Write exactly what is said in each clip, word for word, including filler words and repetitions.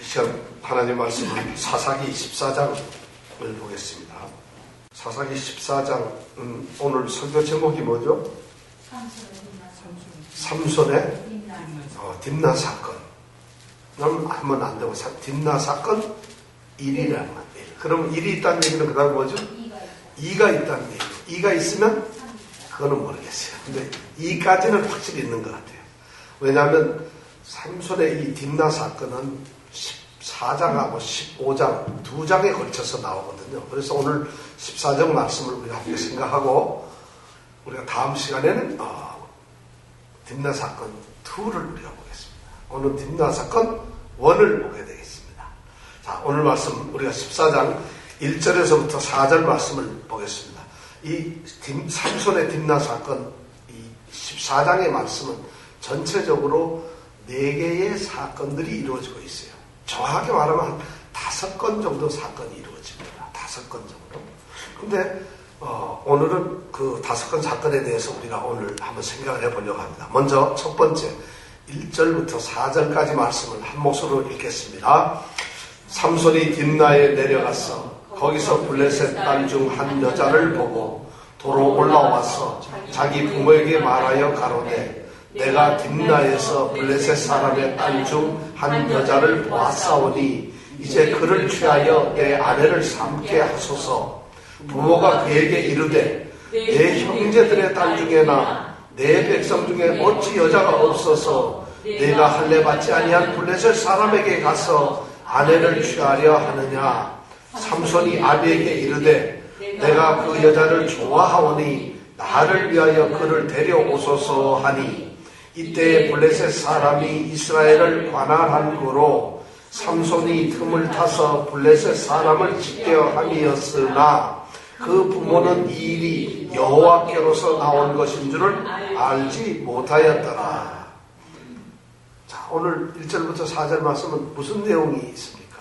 시간 하나님 말씀은 사사기 십사 장을 보겠습니다. 사사기 십사 장, 음, 오늘 설교 제목이 뭐죠? 삼손의 어, 딥나 사건. 그럼 하면 안 되고, 딥나 사건 일이라는 말. 그럼 일이 있다는 얘기는 그 다음에 뭐죠? 이가 있다는 얘기죠. 이가 있으면 그거는 모르겠어요. 근데 이까지는 확실히 있는 것 같아요. 왜냐하면 삼손의 이 딥나 사건은 십사 장하고 십오 장 두 장에 걸쳐서 나오거든요. 그래서 오늘 십사 장 말씀을 우리가 함께 생각하고 우리가 다음 시간에는 어, 딥나 사건 이를 우리가 보겠습니다. 오늘 딥나 사건 일을 보게 되겠습니다. 자, 오늘 말씀 우리가 십사 장 일 절에서부터 사 절 말씀을 보겠습니다. 이 삼손의 딥나 사건 이 십사 장의 말씀은 전체적으로 네 개의 사건들이 이루어지고 있어요. 정확하게 말하면 한 다섯 건 정도 사건이 이루어집니다. 다섯 건 정도. 근데 어, 오늘은 그 다섯 건 사건에 대해서 우리가 오늘 한번 생각을 해보려고 합니다. 먼저 첫 번째 일 절부터 사 절까지 말씀을 한 목소리로 읽겠습니다. 삼손이 딥나에 내려가서 거기서 블레셋 딸 중 한 여자를 보고 도로 올라와서 자기 부모에게 말하여 가로되 내가 딥나에서 블레셋 사람의 딸 중 한 여자를 보았사오니 이제 그를 취하여 내 아내를 삼게 하소서. 부모가 그에게 이르되 내 형제들의 딸 중에나 내 백성 중에 어찌 여자가 없어서 내가 할례 받지 아니한 블레셋 사람에게 가서 아내를 취하려 하느냐. 삼손이 아비에게 이르되 내가 그 여자를 좋아하오니 나를 위하여 그를 데려오소서 하니 이때 블레셋 사람이 이스라엘을 관할한 거로 삼손이 틈을 타서 블레셋 사람을 찢겨 함이었으나 그 부모는 이 일이 여호와께로서 나온 것인 줄을 알지 못하였더라. 자, 오늘 일 절부터 사 절 말씀은 무슨 내용이 있습니까?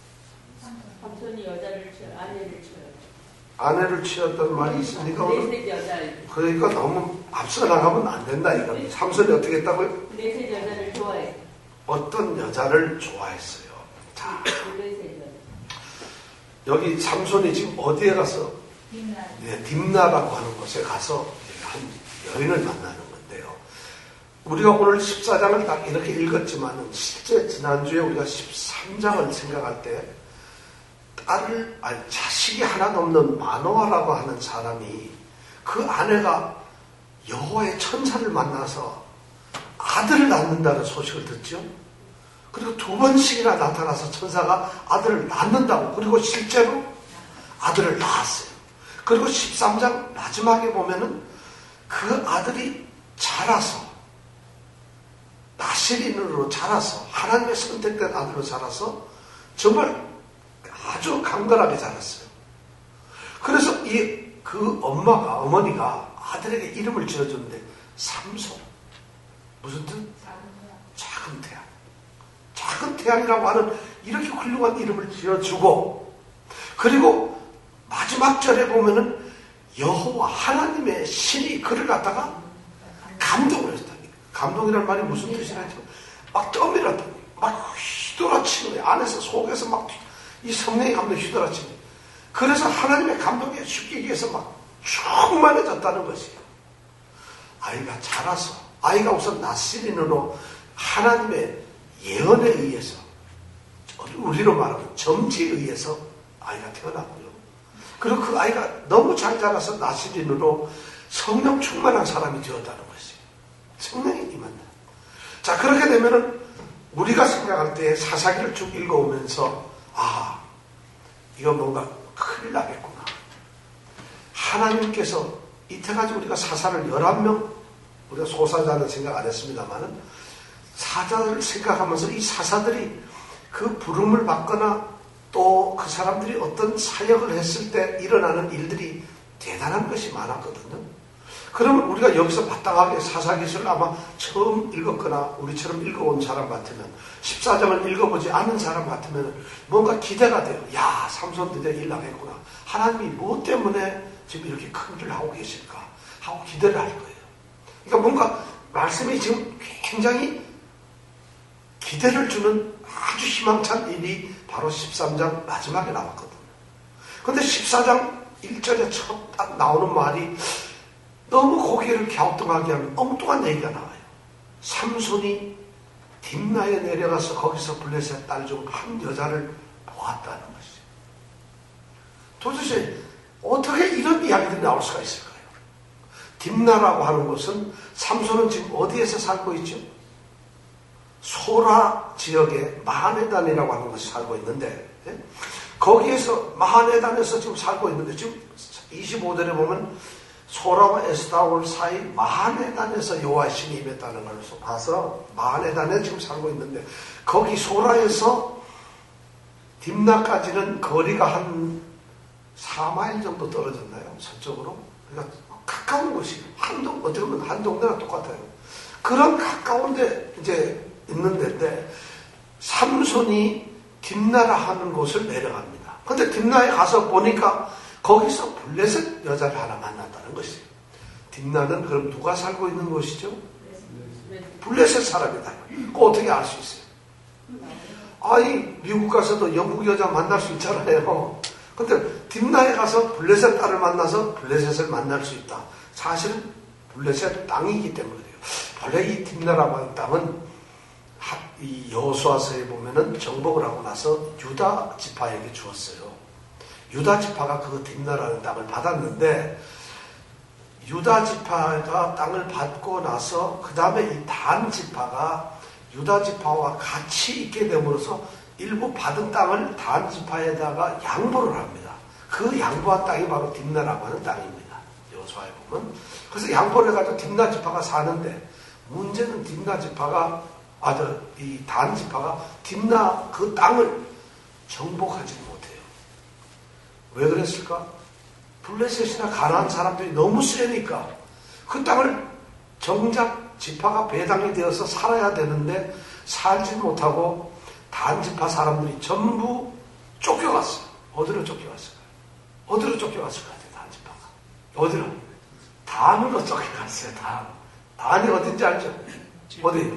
삼손이 여자를 취, 아내를 취해요. 아내를 취했다는 말이 있습니까? 오늘? 그러니까 너무 앞서 나가면 안 된다 이겁니다. 삼손이 어떻게 했다고요? 블레셋 여자를 좋아해. 어떤 여자를 좋아했어요. 자, 블레셋 여자. 여기 삼손이 지금 어디에 가서? 딥나. 네, 딥나라고 하는 곳에 가서 한 여인을 만나는 건데요. 우리가 오늘 십사 장을 딱 이렇게 읽었지만 실제 지난주에 우리가 십삼 장을 생각할 때 딸을, 아니, 자식이 하나도 없는 마노아라고 하는 사람이 그 아내가 여호와의 천사를 만나서 아들을 낳는다는 소식을 듣죠. 그리고 두 번씩이나 나타나서 천사가 아들을 낳는다고, 그리고 실제로 아들을 낳았어요. 그리고 십삼 장 마지막에 보면은 그 아들이 자라서 나실인으로 자라서 하나님의 선택된 아들로 자라서 정말 아주 강건하게 자랐어요. 그래서 이 그 엄마가, 어머니가 아들에게 이름을 지어줬는데 삼손. 무슨 뜻? 작은 태양. 작은 태양이라고 하는 이렇게 훌륭한 이름을 지어주고, 그리고 마지막 절에 보면은 여호와 하나님의 신이 그를 갖다가 감동을 했다니. 감동이라는 말이 무슨 뜻이라죠? 막 떠밀었다니. 막 휘돌아치는 거예요. 안에서 속에서 막 이 성령의 감동이 휘돌아치는 거예요. 그래서 하나님의 감동에 죽기 위해서 막 충만해졌다는 것이에요. 아이가 자라서, 아이가 우선 나실인으로 하나님의 예언에 의해서, 우리로 말하면 점지에 의해서 아이가 태어났고요. 그리고 그 아이가 너무 잘 자라서 나실인으로 성령 충만한 사람이 되었다는 것이에요. 성령이 임한다. 자, 그렇게 되면은 우리가 생각할 때 사사기를 쭉 읽어오면서 아, 이거 뭔가 큰일 나겠구나. 하나님께서 이때까지 우리가 사사를 열한 명, 우리가 소사자는 생각 안 했습니다만은 사자를 생각하면서 이 사사들이 그 부름을 받거나 또 그 사람들이 어떤 사역을 했을 때 일어나는 일들이 대단한 것이 많았거든요. 그러면 우리가 여기서 마땅하게 사사기서를 아마 처음 읽었거나 우리처럼 읽어온 사람 같으면, 십사 장을 읽어보지 않은 사람 같으면 뭔가 기대가 돼요. 야, 삼손 드디어 일 나겠구나. 하나님이 뭐 때문에 지금 이렇게 큰 일을 하고 계실까 하고 기대를 할 거예요. 그러니까 뭔가 말씀이 지금 굉장히 기대를 주는 아주 희망찬 일이 바로 십삼 장 마지막에 나왔거든요. 근데 십사 장 일 절에 첫 딱 나오는 말이 너무 고개를 갸우뚱하게 하는 엉뚱한 얘기가 나와요. 삼손이 딥나에 내려가서 거기서 블레셋 딸 중 한 여자를 보았다는 것이죠. 도대체 어떻게 이런 이야기들이 나올 수가 있을까요? 딥나라고 하는 곳은 삼손은 지금 어디에서 살고 있죠? 소라 지역의 마하네단이라고 하는 곳이 살고 있는데, 예? 거기에서 마하네단에서 지금 살고 있는데, 지금 이십오 절에 보면 소라와 에스다올 사이 마하네단에서 여호와의 신이 임했다는 걸 봐서 마하네단에 지금 살고 있는데, 거기 소라에서 딥나까지는 거리가 한 사 마일 정도 떨어졌나요? 서쪽으로? 그러니까 가까운 곳이에요. 한 동, 어떻게 보면 한 동네랑 똑같아요. 그런 가까운데 이제 있는 데인데, 삼손이 딥나라 하는 곳을 내려갑니다. 근데 딥나에 가서 보니까 거기서 블레셋 여자를 하나 만났다는 것이에요. 딥나는 그럼 누가 살고 있는 곳이죠? 블레셋 사람이다. 그거 어떻게 알 수 있어요? 아니, 미국 가서도 영국 여자 만날 수 있잖아요. 근데 딥나에 가서 블레셋 딸을 만나서 블레셋을 만날 수 있다. 사실은 블레셋 땅이기 때문에 그래요. 원래 이 딥나라고 하는 땅은 이 여호수아서에 보면은 정복을 하고 나서 유다 지파에게 주었어요. 유다 지파가 그 딥나라는 땅을 받았는데, 유다 지파가 땅을 받고 나서 그 다음에 이 단 지파가 유다 지파와 같이 있게 됨으로써 일부 받은 땅을 단 지파에다가 양보를 합니다. 그 양보한 땅이 바로 딥나라고 하는 땅입니다. 여호수아에 보면. 그래서 양보를 해가지고 딥나 지파가 사는데, 문제는 딥나 지파가 아들 이 단 지파가 딥나 그 땅을 정복하지 못해요. 왜 그랬을까? 블레셋이나 가나안 사람들이 너무 세니까 그 땅을 정작 지파가 배당이 되어서 살아야 되는데 살지 못하고 단 지파 사람들이 전부 쫓겨갔어요. 어디로 쫓겨갔을까요? 어디로 쫓겨갔을 것 같아요? 단 지파가 어디로? 단으로 쫓겨갔어요. 단. 단이 어딘지 알죠? 어디?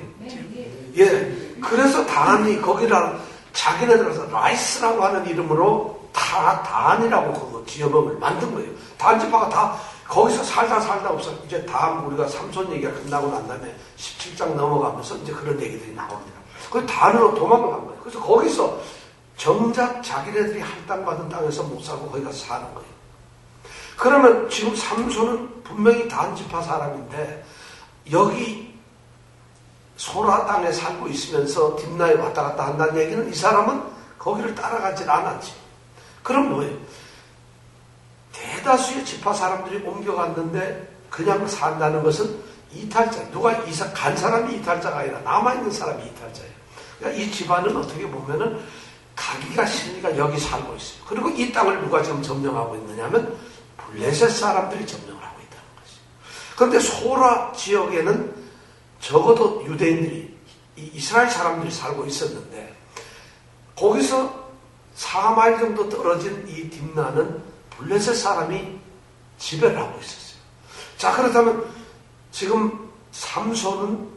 예. 그래서 단이 거기랑 자기네들에서 라이스라고 하는 이름으로 다 단이라고 그 지어명을 만든 거예요. 단 지파가 다 거기서 살다 살다 없어. 이제 다음 우리가 삼손 얘기가 끝나고 난 다음에 십칠 장 넘어가면서 이제 그런 얘기들이 나옵니다. 그래서 단으로 도망을 간 거예요. 그래서 거기서 정작 자기네들이 할당받은 땅에서 못 살고 거기 가서 사는 거예요. 그러면 지금 삼손은 분명히 단 지파 사람인데 여기 소라 땅에 살고 있으면서 딥나에 왔다 갔다 한다는 얘기는 이 사람은 거기를 따라가질 않았지. 그럼 뭐예요? 대다수의 지파 사람들이 옮겨갔는데 그냥 산다는 것은 이탈자. 누가 이사 간 사람이 이탈자가 아니라 남아있는 사람이 이탈자예요. 그러니까 이 집안은 어떻게 보면은 가기가 싫으니까 여기 살고 있어요. 그리고 이 땅을 누가 지금 점령하고 있느냐면 블레셋 사람들이 점령을 하고 있다는 것이에요. 그런데 소라 지역에는 적어도 유대인들이 이스라엘 사람들이 살고 있었는데 거기서 사 마일 정도 떨어진 이 딥나는 블레셋 사람이 지배를 하고 있었어요. 자, 그렇다면 지금 삼손은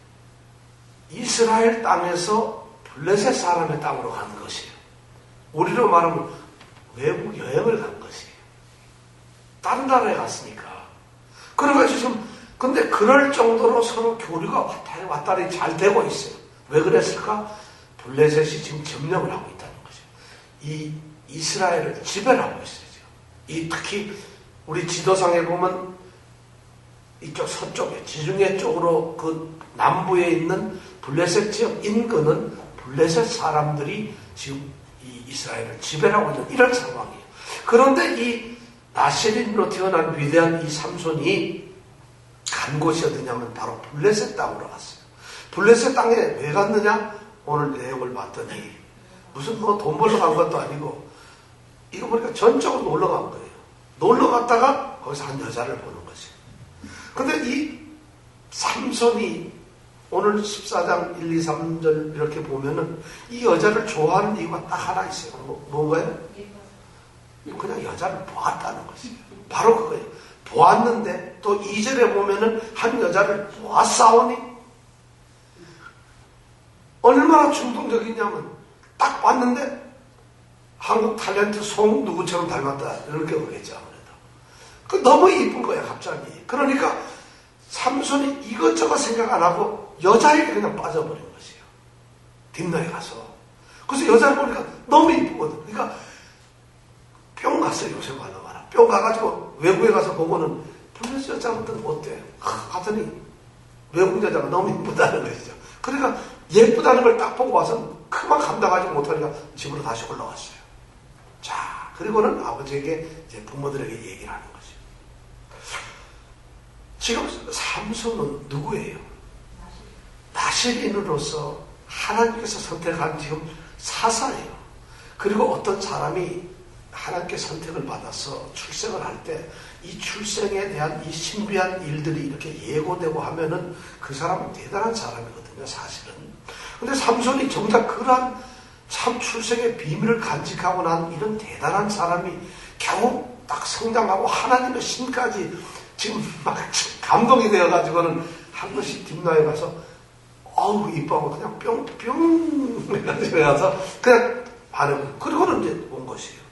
이스라엘 땅에서 블레셋 사람의 땅으로 가는 것이에요. 우리로 말하면 외국 여행을 간 것이에요. 다른 나라에 갔으니까. 그래가지고 지금 근데 그럴 정도로 서로 교류가 왔다리 왔다리 잘 되고 있어요. 왜 그랬을까? 블레셋이 지금 점령을 하고 있다는 거죠. 이 이스라엘을 지배를 하고 있어요. 이 특히 우리 지도상에 보면 이쪽 서쪽에 지중해 쪽으로 그 남부에 있는 블레셋 지역 인근은 블레셋 사람들이 지금 이 이스라엘을 지배를 하고 있는 이런 상황이에요. 그런데 이 나세린으로 태어난 위대한 이 삼손이 간 곳이 어디냐면 바로 블레셋 땅으로 갔어요. 블레셋 땅에 왜 갔느냐? 오늘 내용을 봤더니 무슨 뭐 돈 벌러 간 것도 아니고 이거 보니까 전적으로 놀러 간 거예요. 놀러 갔다가 거기서 한 여자를 보는 거지. 근데 이 삼손이 오늘 십사 장 일, 이, 삼 절 이렇게 보면은 이 여자를 좋아하는 이유가 딱 하나 있어요. 뭐, 뭔가요? 그냥 여자를 보았다는 것이에요. 바로 그거예요. 보았는데 또 이 절에 보면은 한 여자를 보았사오니 어느 얼마나 충동적이냐면 딱 봤는데 한국 탤런트 송 누구처럼 닮았다 이렇게 오겠죠. 아무래도 그 너무 이쁜 거야 갑자기. 그러니까 삼손이 이것저것 생각 안 하고 여자에게 그냥 빠져버린 것이에요. 딥나에 가서. 그래서 여자를 보니까 너무 이쁘거든. 그러니까 뿅 갔어요. 요새 말로 말하 뿅 가가지고 외국에 가서 보고는 블레스 여자분들은 어때? 하더니 외국 여자가 너무 이쁘다는 것이죠. 그러니까 예쁘다는 걸 딱 보고 와서 그만 감당하지 못하니까 집으로 다시 올라왔어요. 자, 그리고는 아버지에게 이제 부모들에게 얘기를 하는 거죠. 지금 삼손은 누구예요? 나실인으로서 하나님께서 선택한 지금 사사예요. 그리고 어떤 사람이 하나님께 선택을 받아서 출생을 할 때 이 출생에 대한 이 신비한 일들이 이렇게 예고되고 하면은 그 사람은 대단한 사람이거든요, 사실은. 근데 삼손이 정작 그러한 참 출생의 비밀을 간직하고 난 이런 대단한 사람이 겨우 딱 성장하고 하나님의 신까지 지금 막 감동이 되어가지고는 한 것이 딥나에 가서 어우 이뻐하고 그냥 뿅뿅 해가지고 가서 그냥 반응. 그리고는 이제 온 것이에요.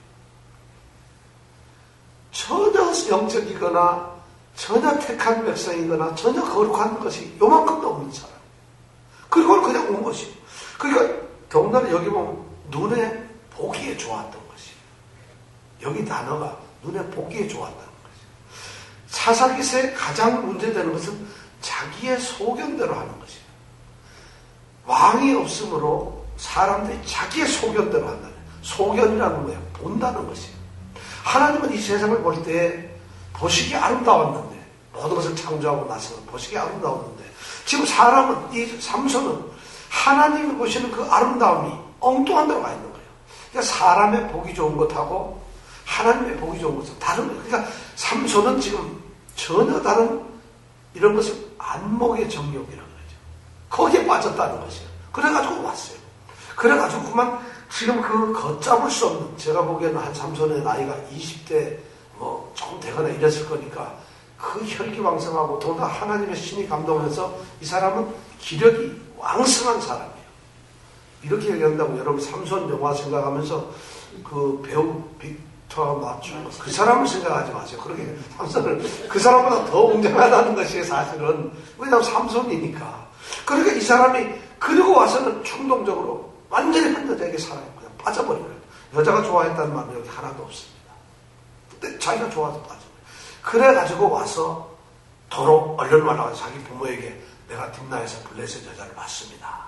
전혀 영적이거나 전혀 택한 백성이거나 전혀 거룩한 것이 요만큼도 없는 사람. 그리고는 그냥 온 것이에요. 그러니까 더군다나 여기 보면 눈에 보기에 좋았던 것이에요. 여기 단어가 눈에 보기에 좋았다는 것이에요. 사사기서의 가장 문제되는 것은 자기의 소견대로 하는 것이에요. 왕이 없으므로 사람들이 자기의 소견대로 한다는 거예요. 소견이라는 거예요. 본다는 것이에요. 하나님은 이 세상을 볼 때 보시기 아름다웠는데 모든 것을 창조하고 나서 보시기 아름다웠는데 지금 사람은 이 삼손은 하나님이 보시는 그 아름다움이 엉뚱한 데로 가 있는 거예요. 그러니까 사람의 보기 좋은 것하고 하나님의 보기 좋은 것은 다른 거예요. 그러니까 삼손은 지금 전혀 다른 이런 것을 안목의 정욕이라고 그러죠. 거기에 빠졌다는 것이에요. 그래가지고 왔어요. 그래가지고 그만 지금 그 걷잡을 수 없는, 제가 보기에는 한 삼손의 나이가 이십 대 뭐 조금 되거나 이랬을 거니까 그 혈기왕성하고 더구나 하나님의 신이 감동해서 이 사람은 기력이 왕성한 사람이에요. 이렇게 얘기한다고 여러분 삼손 영화 생각하면서 그 배우 빅터 마추 그 사람을 생각하지 마세요. 그렇게 삼손을 그 사람보다 더 웅장하다는 것이 사실은 왜냐하면 삼손이니까. 그러니까 이 사람이 그리고 와서는 충동적으로 완전히 한 여자에게 살아요. 그냥 빠져버린 거예요. 여자가 좋아했다는 말은 여기 하나도 없습니다. 근데 자기가 좋아서 빠져버려요. 그래가지고 와서 도로 얼른 말하고 자기 부모에게 내가 딥나에서 블레셋 여자를 봤습니다.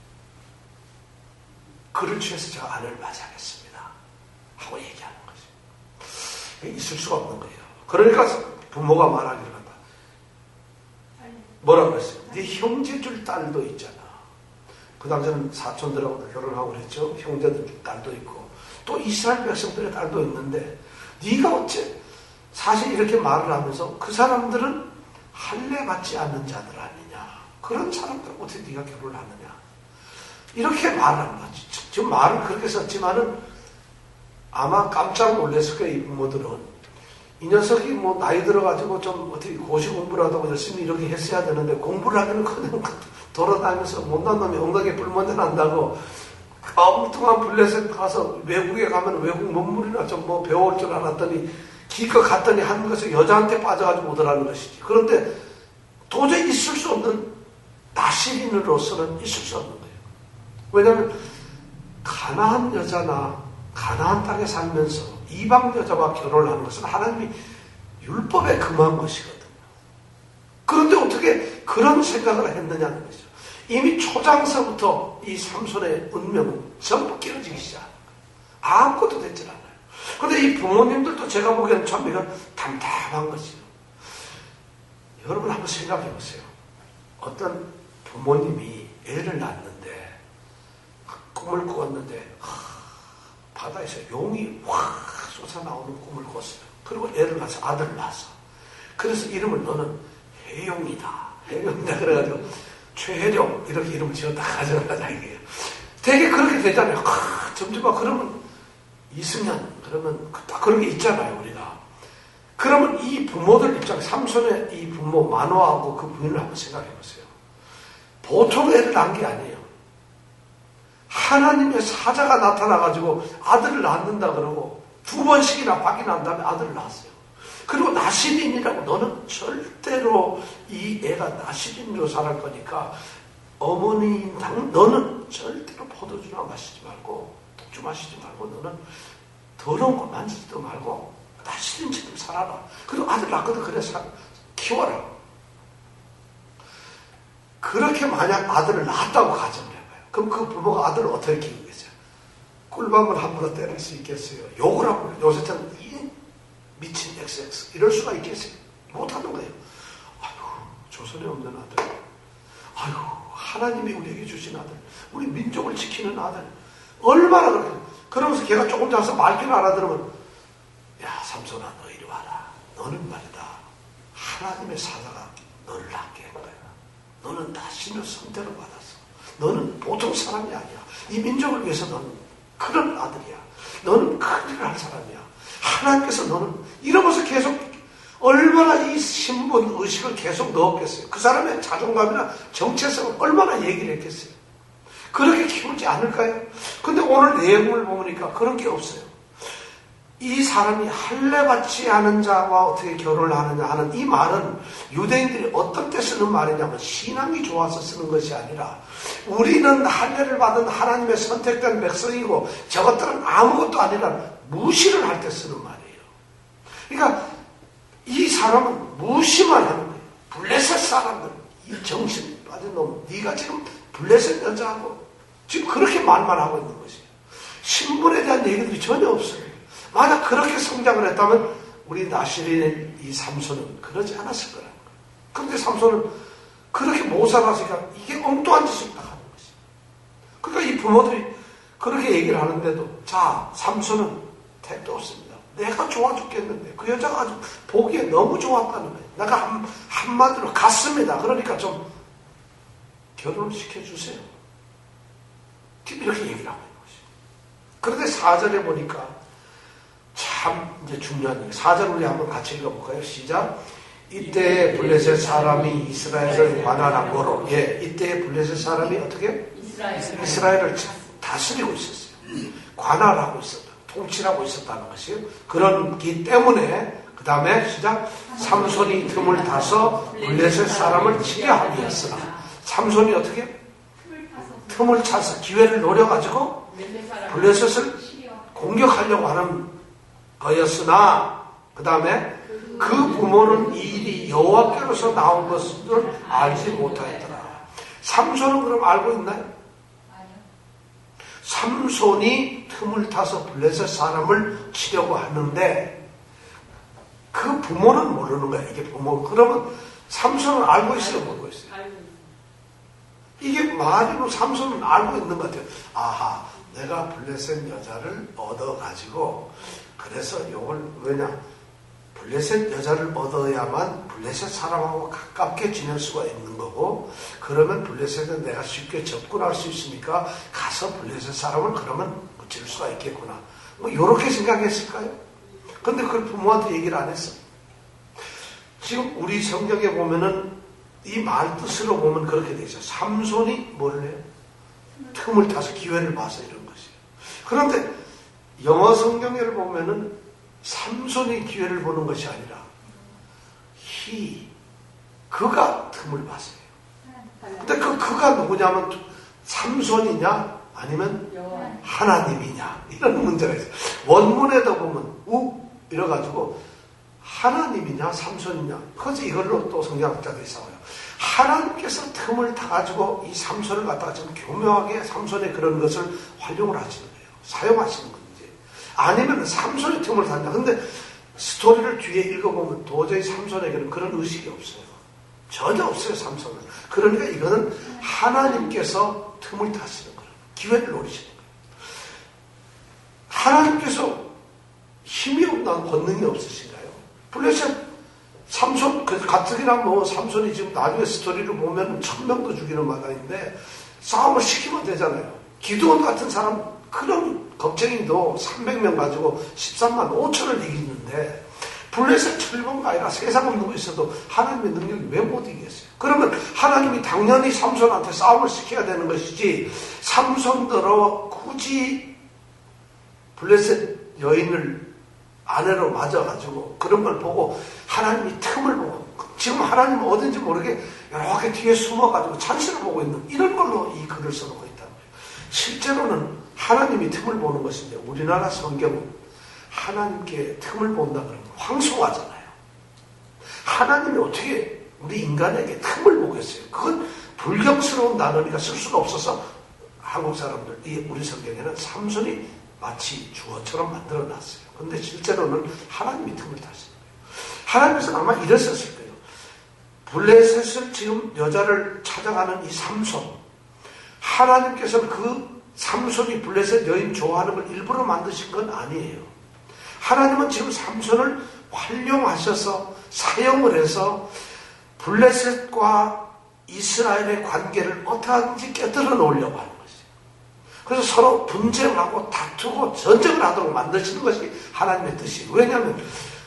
그를 취해서 제가 아내를 맞이하겠습니다. 하고 얘기하는 거죠. 있을 수가 없는 거예요. 그러니까 부모가 말하기를 한다. 뭐라 그랬어요? 네 형제 줄 딸도 있잖아. 그 당시에는 사촌들하고도 결혼하고 그랬죠. 형제들 딸도 있고 또 이스라엘 백성들의 딸도 있는데 네가 어째 사실 이렇게 말을 하면서 그 사람들은 할례 받지 않는 자들 아니냐. 그런 사람들 어떻게 네가 결혼을 하느냐. 이렇게 말을 하는 거지. 지금 말을 그렇게 썼지만은 아마 깜짝 놀랐을 거예요. 이 부모들은. 이 녀석이 뭐 나이 들어가지고 좀 어떻게 고시 공부라도 열심히 이렇게 했어야 되는데 공부를 하기는 그냥 돌아다니면서 못난 놈이 엉덩이에 불 먼저 난다고 엉뚱한 블레셋 가서 외국에 가면 외국 문물이나 좀 뭐 배워올 줄 알았더니 기껏 갔더니 한 것을 여자한테 빠져가지고 오더라는 것이지. 그런데 도저히 있을 수 없는 나실인으로서는 있을 수 없는 거예요. 왜냐하면 가나안 여자나 가나안 땅에 살면서 이방 여자와 결혼을 하는 것은 하나님이 율법에 금한 것이거든요. 그런데 어떻게 그런 생각을 했느냐는 거죠. 이미 초장서부터 이 삼손의 운명은 전부 깨어지기 시작합니다. 아무것도 되질 않아요. 그런데 이 부모님들도 제가 보기에는 참 이건 담담한 것이에요. 여러분 한번 생각해 보세요. 어떤 부모님이 애를 낳는데 꿈을 꾸었는데 하, 바다에서 용이 확 솟아나오는 꿈을 꿨어요. 그리고 애를 낳아서 아들을 낳았어. 그래서 이름을 너는 해용이다. 해용이다. 그래가지고 최혜룡 이렇게 이름을 지었다 가져가자 이게요. 되게 그렇게 되잖아요. 하, 점점 막 그러면 이승현 그러면 딱 그런 게 있잖아요 우리가. 그러면 이 부모들 입장 삼손의 이 부모 마노아하고 그 부인을 한번 생각해 보세요. 보통 애를 낳은 게 아니에요. 하나님의 사자가 나타나가지고 아들을 낳는다 그러고 두 번씩이나 확인한 다음에 아들을 낳았어요. 그리고 나시린이라고 너는 절대로 이 애가 나시린으로 자랄 거니까 어머니 당 너는 절대로 포도주나 마시지 말고 독주 마시지 말고 너는 더러운 거 만지지도 말고 나시린처럼 살아라. 그리고 아들 낳거든. 그래 사, 키워라. 그렇게 만약 아들을 낳았다고 가정을 해봐요. 그럼 그 부모가 아들을 어떻게 키우겠어요? 꿀밤을 함부로 때릴 수 있겠어요? 욕을 하고 요새처럼 이 미친 엑스엑스 이럴 수가 있겠어요? 못하는 거예요. 아이고 조선에 없는 아들, 아이고 하나님이 우리에게 주신 아들, 우리 민족을 지키는 아들, 얼마나 그렇게. 그러면서 걔가 조금 자서 말귀를 알아들으면 야 삼손아 너 이리 와라. 너는 말이다 하나님의 사자가 너를 낳게 한 거야. 너는 나신의 선택을 받았어. 너는 보통 사람이 아니야. 이 민족을 위해서 너는 그런 아들이야. 너는 큰 일을 할 사람이야. 하나님께서 너는 이러면서 계속 얼마나 이 신분 의식을 계속 넣었겠어요. 그 사람의 자존감이나 정체성을 얼마나 얘기를 했겠어요. 그렇게 키우지 않을까요? 근데 오늘 내용을 보니까 그런 게 없어요. 이 사람이 할례받지 않은 자와 어떻게 결혼을 하느냐 하는 이 말은 유대인들이 어떤 때 쓰는 말이냐면 신앙이 좋아서 쓰는 것이 아니라 우리는 할례를 받은 하나님의 선택된 백성이고 저것들은 아무것도 아니라 무시를 할 때 쓰는 말이에요. 그러니까 이 사람은 무시만 하는 거예요. 블레셋 사람들, 이 정신 빠진 놈, 네가 지금 블레셋 여자하고 지금 그렇게 말만 하고 있는 것이에요. 신분에 대한 얘기들이 전혀 없어요. 만약 그렇게 성장을 했다면 우리 나시린 이 삼손은 그러지 않았을 거라는 거예요. 그런데 삼손은 그렇게 못 살았으니까 이게 엉뚱한 짓을 딱 하는 것이에요. 그러니까 이 부모들이 그렇게 얘기를 하는데도 자 삼손은 택도 없습니다. 내가 좋아 죽겠는데 그 여자가 아주 보기에 너무 좋았다는 거예요. 내가 한, 한마디로 갔습니다. 그러니까 좀 결혼을 시켜주세요. 지금 이렇게 얘기를 하고 있는 것이에요. 그런데 사 절에 보니까 참 이제 중요한 얘기. 사 절 우리 한번 같이 읽어볼까요? 시작. 이때 블레셋 사람이 이스라엘을 관할한 거로. 예, 이때 블레셋 사람이 어떻게? 이스라엘. 이스라엘을 다스리고 있었어요. 관할하고 있었다. 통치하고 있었다는 것이에요. 그런기 때문에 그 다음에 시작. 삼손이 틈을 타서 블레셋 사람을 치려 하였으나 삼손이 어떻게? 틈을 차서 기회를 노려가지고 블레셋을 공격하려고 하는 거였으나 그 다음에 그 부모는 이 일이 여호와께로서 나온 것을 알지 못하였더라. 삼손은 그럼 알고 있나요? 삼손이 틈을 타서 블레셋 사람을 치려고 하는데 그 부모는 모르는 거야. 이게 부모. 그러면 삼손은 알고 있어요? 모르고 있어요? 이게 말이로 삼손은 알고 있는 것 같아요. 아하, 내가 블레셋 여자를 얻어가지고 그래서 이걸 왜냐 블레셋 여자를 얻어야만 블레셋 사람하고 가깝게 지낼 수가 있는 거고 그러면 블레셋에 내가 쉽게 접근할 수 있으니까 가서 블레셋 사람을 그러면 묻힐 수가 있겠구나. 뭐 이렇게 생각했을까요? 근데 그걸 부모한테 얘기를 안 했어. 지금 우리 성경에 보면은 이 말 뜻으로 보면 그렇게 돼 있어요. 삼손이 뭐를 해요? 틈을 타서 기회를 봐서 이런 것이에요. 그런데 영어 성경을 보면은 삼손이 기회를 보는 것이 아니라 he, 그가 틈을 봤어요. 근데 그 그가 누구냐면 삼손이냐 아니면 하나님이냐 이런 문제가 있어요. 원문에도 보면 우 이래가지고 하나님이냐 삼손이냐 그래서 이걸로 또 성경학자들이 싸워요. 하나님께서 틈을 타가지고 이 삼손을 갖다가 좀 교묘하게 삼손의 그런 것을 활용을 하시는 거예요. 사용하시는 건지 아니면 삼손의 틈을 탔냐. 근데 스토리를 뒤에 읽어보면 도저히 삼손에게는 그런 의식이 없어요. 전혀 없어요. 삼손은. 그러니까 이거는 하나님께서 틈을 타시는 거예요. 기회를 노리시는 거예요. 하나님께서 힘이 없나 권능이 없으신가요? 블레셋 삼손, 그 가뜩이나 뭐 삼손이 지금 나중에 스토리를 보면 천 명도 죽이는 마당인데 싸움을 시키면 되잖아요. 기드온 같은 사람 그런 겁쟁이도 삼백 명 가지고 십삼만 오천을 이기는데 블레셋 철봉가 아니라 세상 없는 거 있어도 하나님의 능력이 왜 못 이기겠어요? 그러면 하나님이 당연히 삼손한테 싸움을 시켜야 되는 것이지, 삼손들어 굳이 블레셋 여인을 아내로 맞아가지고 그런 걸 보고 하나님이 틈을 보고, 지금 하나님은 어딘지 모르게 이렇게 뒤에 숨어가지고 찬스를 보고 있는 이런 걸로 이 글을 써놓고 있다는 거예요. 실제로는 하나님이 틈을 보는 것인데, 우리나라 성경은 하나님께 틈을 본다 그러면 황송하잖아요. 하나님이 어떻게 우리 인간에게 틈을 보겠어요? 그건 불경스러운 단어니까 쓸 수가 없어서 한국 사람들, 우리 성경에는 삼손이 마치 주어처럼 만들어놨어요. 그런데 실제로는 하나님이 틈을 탔어요. 하나님께서 아마 이랬었을 거예요. 블레셋을 지금 여자를 찾아가는 이 삼손, 하나님께서는 그 삼손이 블레셋 여인 좋아하는 걸 일부러 만드신 건 아니에요. 하나님은 지금 삼손을 활용하셔서 사용을 해서 블레셋과 이스라엘의 관계를 어떻게든지 깨뜨려 놓으려고 하는 것이에요. 그래서 서로 분쟁하고 다투고 전쟁을 하도록 만드시는 것이 하나님의 뜻이에요. 왜냐하면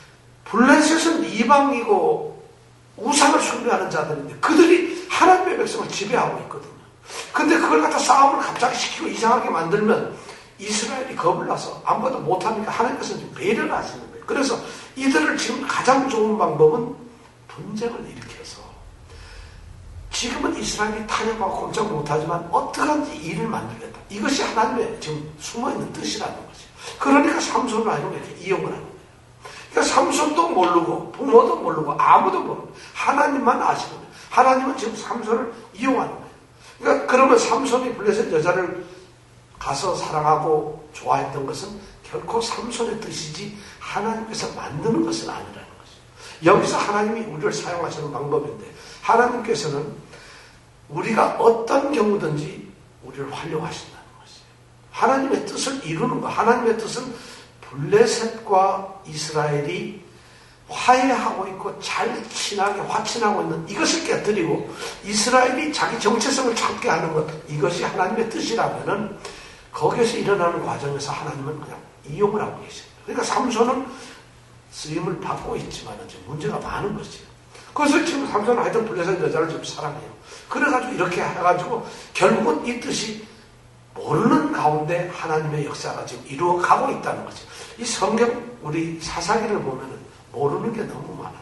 블레셋은 이방이고 우상을 숭배하는 자들인데 그들이 하나님의 백성을 지배하고 있거든요. 근데 그걸 갖다 싸움을 갑자기 시키고 이상하게 만들면 이스라엘이 겁을 나서 아무것도 못하니까 하나님께서 지금 배려를 하시는 거예요. 그래서 이들을 지금 가장 좋은 방법은 분쟁을 일으켜서, 지금은 이스라엘이 타협하고 꼼짝 못하지만 어떻게든지 일을 만들겠다. 이것이 하나님의 지금 숨어있는 뜻이라는 거죠. 그러니까 삼손을 알고 이렇게 이용을 하는 거예요. 그러니까 삼손도 모르고 부모도 모르고 아무도 모르고 하나님만 아시는 거예요. 하나님은 지금 삼손을 이용하는 거예요. 그러니까 그러면 삼손이 블레셋 여자를 가서 사랑하고 좋아했던 것은 결코 삼손의 뜻이지 하나님께서 만드는 것은 아니라는 거죠. 여기서 하나님이 우리를 사용하시는 방법인데, 하나님께서는 우리가 어떤 경우든지 우리를 활용하신다는 것이에요. 하나님의 뜻을 이루는 것. 하나님의 뜻은 블레셋과 이스라엘이 화해하고 있고 잘 친하게 화친하고 있는 이것을 깨뜨리고 이스라엘이 자기 정체성을 찾게 하는 것, 이것이 하나님의 뜻이라면은 거기에서 일어나는 과정에서 하나님은 그냥 이용을 하고 계십니다. 그러니까 삼손은 쓰임을 받고 있지만 지금 문제가 많은 것이에요. 그래서 지금 삼손은 하여튼 블레셋 여자를 좀 사랑해요. 그래가지고 이렇게 해가지고 결국은 이 뜻이 모르는 가운데 하나님의 역사가 지금 이루어가고 있다는 거죠. 이 성경 우리 사사기를 보면은 모르는 게 너무 많아요.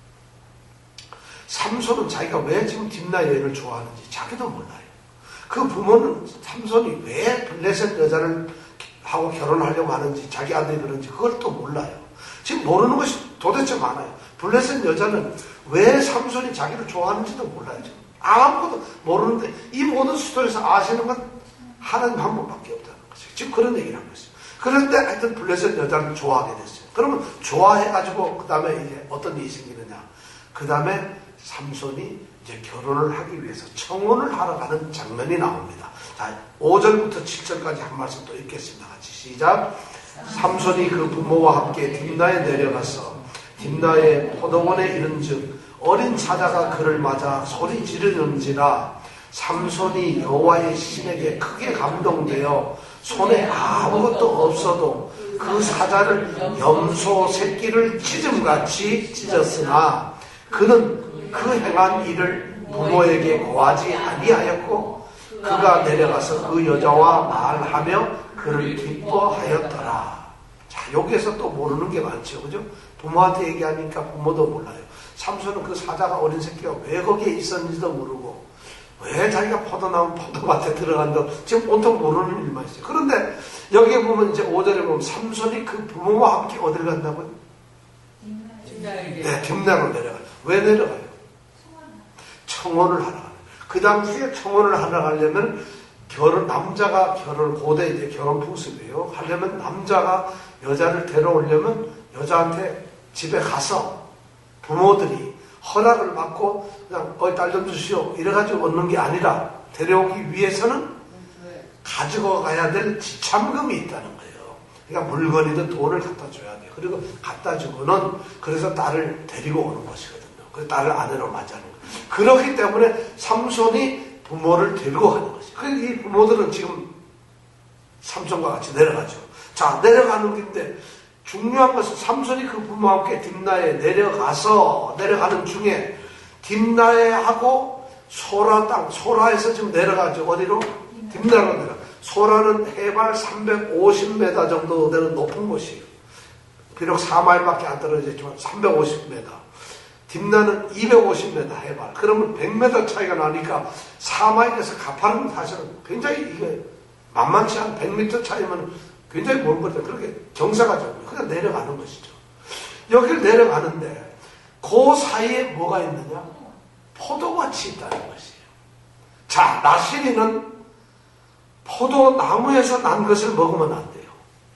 삼손은 자기가 왜 지금 딥나 여인을 좋아하는지 자기도 몰라요. 그 부모는 삼손이 왜 블레셋 여자를 하고 결혼하려고 하는지, 자기 아들이 그런지 그걸 또 몰라요. 지금 모르는 것이 도대체 많아요. 블레셋 여자는 왜 삼손이 자기를 좋아하는지도 몰라요. 지금 아무것도 모르는데 이 모든 스토리에서 아시는 건 하나님 한 분밖에 없다는 거죠. 지금 그런 얘기를 하고 있어요. 그런데 하여튼 블레셋 여자를 좋아하게 됐어요. 그러면 좋아해가지고 그 다음에 이제 어떤 일이 생기느냐. 그 다음에 삼손이 이제 결혼을 하기 위해서 청혼을 하러 가는 장면이 나옵니다. 자, 오 절부터 칠 절까지 한 말씀 또 읽겠습니다. 같이 시작. 삼손이 그 부모와 함께 딥나에 내려가서 딥나의 포도원에 이른즉 어린 사자가 그를 맞아 소리 지르는지라 삼손이 여호와의 신에게 크게 감동되어 손에 아무것도 없어도 그 사자를 염소 새끼를 찢음같이 찢었으나 그는 그 행한 일을 부모에게 고하지 아니하였고 그가 내려가서 그 여자와 말하며 그를 기뻐하였더라. 자, 여기에서 또 모르는 게 많죠. 그죠? 부모한테 얘기하니까 부모도 몰라요. 삼손은 그 사자가 어린 새끼가 왜 거기에 있었는지도 모르고 왜 자기가 포도나무 포도밭에 들어간다고 지금 온통 모르는 일만 있어요. 그런데 여기에 보면 이제 오 절에 보면 삼손이 그 부모와 함께 어디를 간다고요? 네, 딥나로 내려가요. 왜 내려가요? 청혼을 하러 가요. 그 당시에 청혼을 하러 가려면 결혼, 남자가 결혼, 고대 이제 결혼 풍습이에요. 하려면 남자가 여자를 데려오려면 여자한테 집에 가서 부모들이 허락을 받고 그냥 어이 딸 좀 주시오 이래가지고 얻는 게 아니라 데려오기 위해서는 가지고 가야 될 지참금이 있다는 거예요. 그러니까 물건이든 돈을 갖다 줘야 돼요. 그리고 갖다 주고는 그래서 딸을 데리고 오는 것이거든요. 그래서 딸을 아내로 맞이하는 거예요. 그렇기 때문에 삼손이 부모를 데리고 가는 것이에요. 그래서 이 부모들은 지금 삼손과 같이 내려가죠. 자, 내려가는 길인데 중요한 것은 삼손이 그 부모와 함께 딥나에 내려가서 내려가는 중에 딥나에하고 소라 땅, 소라에서 지금 내려가죠. 어디로? 딥나로 내려가. 소라는 해발 삼백오십 미터 정도 되는 높은 곳이에요. 비록 사 마일밖에 안 떨어졌지만 삼백오십 미터. 딥나는 이백오십 미터 해발. 그러면 백 미터 차이가 나니까 사 마일에서 가파른 사실은 굉장히 이게 만만치 않은 백 미터 차이면 굉장히 먼 거죠. 그렇게 경사가 좀 그냥 내려가는 것이죠. 여기를 내려가는데 그 사이에 뭐가 있느냐? 포도밭이 있다는 것이에요. 자, 나시리는 포도나무에서 난 것을 먹으면 안 돼요.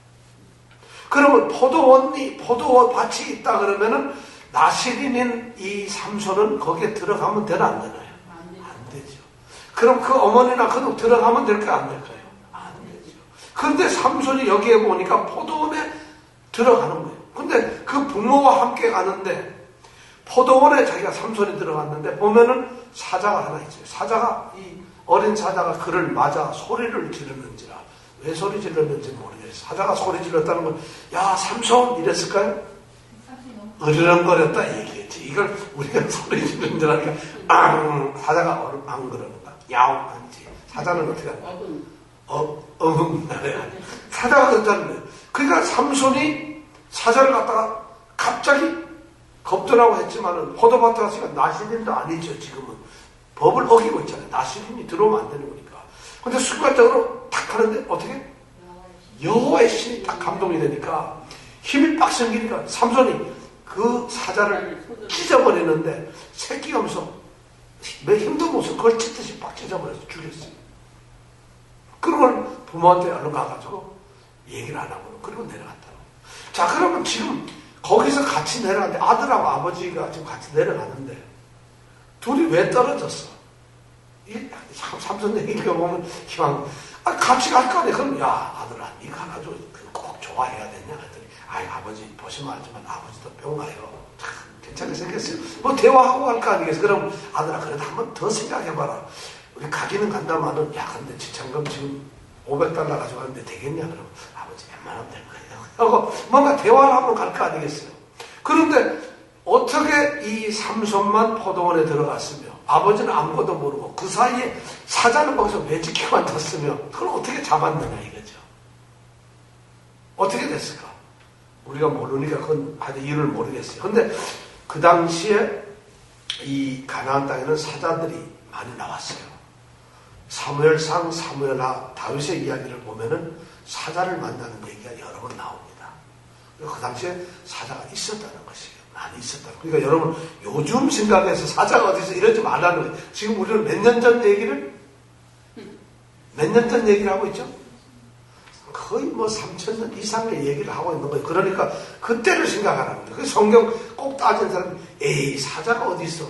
그러면 포도원이, 포도밭이 있다 그러면은 나시린인 이 삼손은 거기에 들어가면 되나 안 되나요? 안 되죠. 그럼 그 어머니나 그도 들어가면 될까요? 안 될까요? 안 되죠. 그런데 삼손이 여기에 보니까 포도원에 들어가는 거예요. 근데 그 부모와 함께 가는데 포도원에 자기가 삼손이 들어갔는데 보면은 사자가 하나 있어요. 사자가 이 어린 사자가 그를 맞아 소리를 지르는지라. 왜 소리 질렀는지 모르겠어요. 사자가 소리 질렀다는 건 야 삼손 이랬을까요? 으르렁거렸다 얘기했지. 이걸 우리가 소리 지르는 줄 아니까 앙 사자가 안 그러는가? 야옹 아니지. 사자는 어떻게 하나? 어, 어흥 사자가 그랬다는 거예요. 그러니까 삼손이 사자를 갖다가 갑자기 겁더라고 했지만은 포도밭에 갔으니까 나시린도 아니죠. 지금은 법을 어기고 있잖아요. 나시린이 들어오면 안 되는 거니까. 근데 순간적으로 탁 하는데 어떻게? 여호와의 신이 딱 감동이 되니까 힘이 빡 생기니까 삼손이 그 사자를 찢어버리는데 새끼가 없어. 매 힘도 없어. 그걸 찢듯이 빡 찢어버려서 죽였어요. 그러고 부모한테 얼른 가가지고 얘기를 안 하고 그리고 내려갔다고. 자, 그러면 지금 거기서 같이 내려가는데 아들하고 아버지가 지금 같이 내려가는데 둘이 왜 떨어졌어? 이 삼손 얘기를 보면 기왕 아, 같이 갈 거 아니야. 그럼 야 아들아 네가 가가지고 꼭 좋아해야 되냐 그랬더니 아이 아버지 보시면 알지만 아버지도 병가요. 참 괜찮게 생겼어요. 뭐 대화하고 갈 거 아니겠어. 그럼 아들아 그래도 한번 더 생각해봐라. 우리 가기는 간다마는 야 근데 지참금 지금 오백 달러 가지고 가는데 되겠냐. 그러면 아버지 웬만하면 될 거예요. 하고 뭔가 대화를 한번 갈 거 아니겠어요. 그런데 어떻게 이 삼손만 포도원에 들어갔으며 아버지는 아무것도 모르고 그 사이에 사자는 거기서 왜 지키고 앉았으며 그걸 어떻게 잡았느냐 이거죠. 어떻게 됐을까? 우리가 모르니까 그건 아직 이유를 모르겠어요. 근데 그 당시에 이 가나안 땅에는 사자들이 많이 나왔어요. 사무엘상, 사무엘하, 다윗의 이야기를 보면은 사자를 만나는 얘기가 여러 번 나옵니다. 그 당시에 사자가 있었다는 것이에요. 많이 있었다. 그러니까 여러분 요즘 생각해서 사자가 어디서 이러지 말라는 거예요. 지금 우리는 몇 년 전 얘기를 몇 년 전 얘기를 하고 있죠? 거의 뭐 삼천 년 이상의 얘기를 하고 있는 거예요. 그러니까 그때를 생각하라는 거예요. 그래서 성경 꼭 따진 사람이 에이 사자가 어디 있어?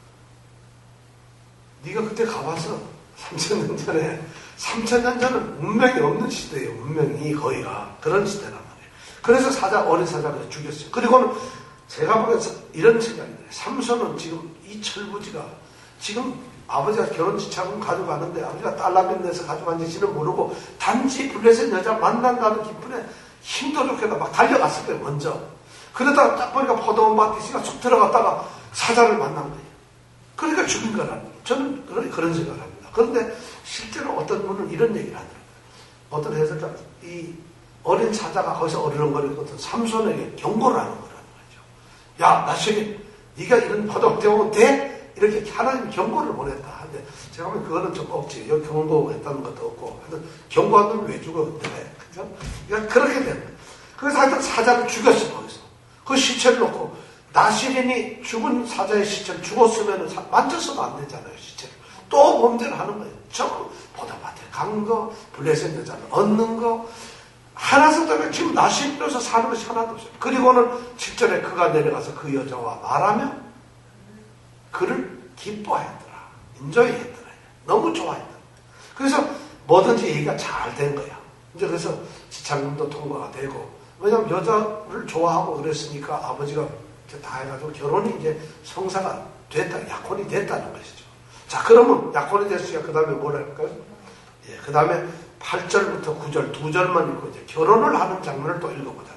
네가 그때 가봐서 삼천 년 전에 삼천 년 전은 문명이 없는 시대예요. 문명이 거의가 그런 시대란 말이에요. 그래서 사자 어린 사자를 죽였어요. 그리고는 제가 보기엔 이런 생각이 들어요. 삼손은 지금 이 철부지가 지금 아버지가 결혼 지참금 가져가는데 아버지가 딸라면 내서 가져간지는 모르고 단지 블레셋 여자 만난다는 기쁨에 힘도 좋게다 막 달려갔을 거예요. 먼저. 그러다가 딱 보니까 포도원 밭이 있으니까 쑥 들어갔다가 사자를 만난 거예요. 그러니까 죽인 거라는 거예요. 저는 그런, 그런 생각을 합니다. 그런데 실제로 어떤 분은 이런 얘기를 하더라고요. 어떤 해석자 이 어린 사자가 거기서 어리렁거리고 삼손에게 경고를 하는 거예요. 야, 나중에 네가 이런 포도밭 되면 돼? 이렇게 하나님 경고를 보냈다. 근데 제가 보면 그거는 좀 없지. 여기 경고했다는 것도 없고. 하여튼 경고하면 왜 죽어? 근데 그죠? 그러니까 그렇게 되는 거예요. 그래서 하여튼 사자를 죽였어, 거기서. 그 시체를 놓고 나시린이 죽은 사자의 시체를 죽었으면 만졌어도 안 되잖아요, 시체를. 또 범죄를 하는 거예요. 전부 포도밭에 간 거, 블레셋 여자를 얻는 거, 하나도 때문에 지금 나시린으로서 사는 것이 하나도 없어요. 그리고는 칠 절에 그가 내려가서 그 여자와 말하며 그를 기뻐했더라. 인조했더라. 너무 좋아했더라. 그래서 뭐든지 얘기가 잘 된 거야. 이제 그래서 지참금도 통과가 되고, 왜냐하면 여자를 좋아하고 그랬으니까 아버지가 다 해가지고 결혼이 이제 성사가 됐다, 약혼이 됐다는 것이죠. 자, 그러면 약혼이 됐으니까 그 다음에 뭘 할까요? 예, 그 다음에 팔 절부터 구 절 두 절만 읽고 이제 결혼을 하는 장면을 또 읽어보자는 거예요.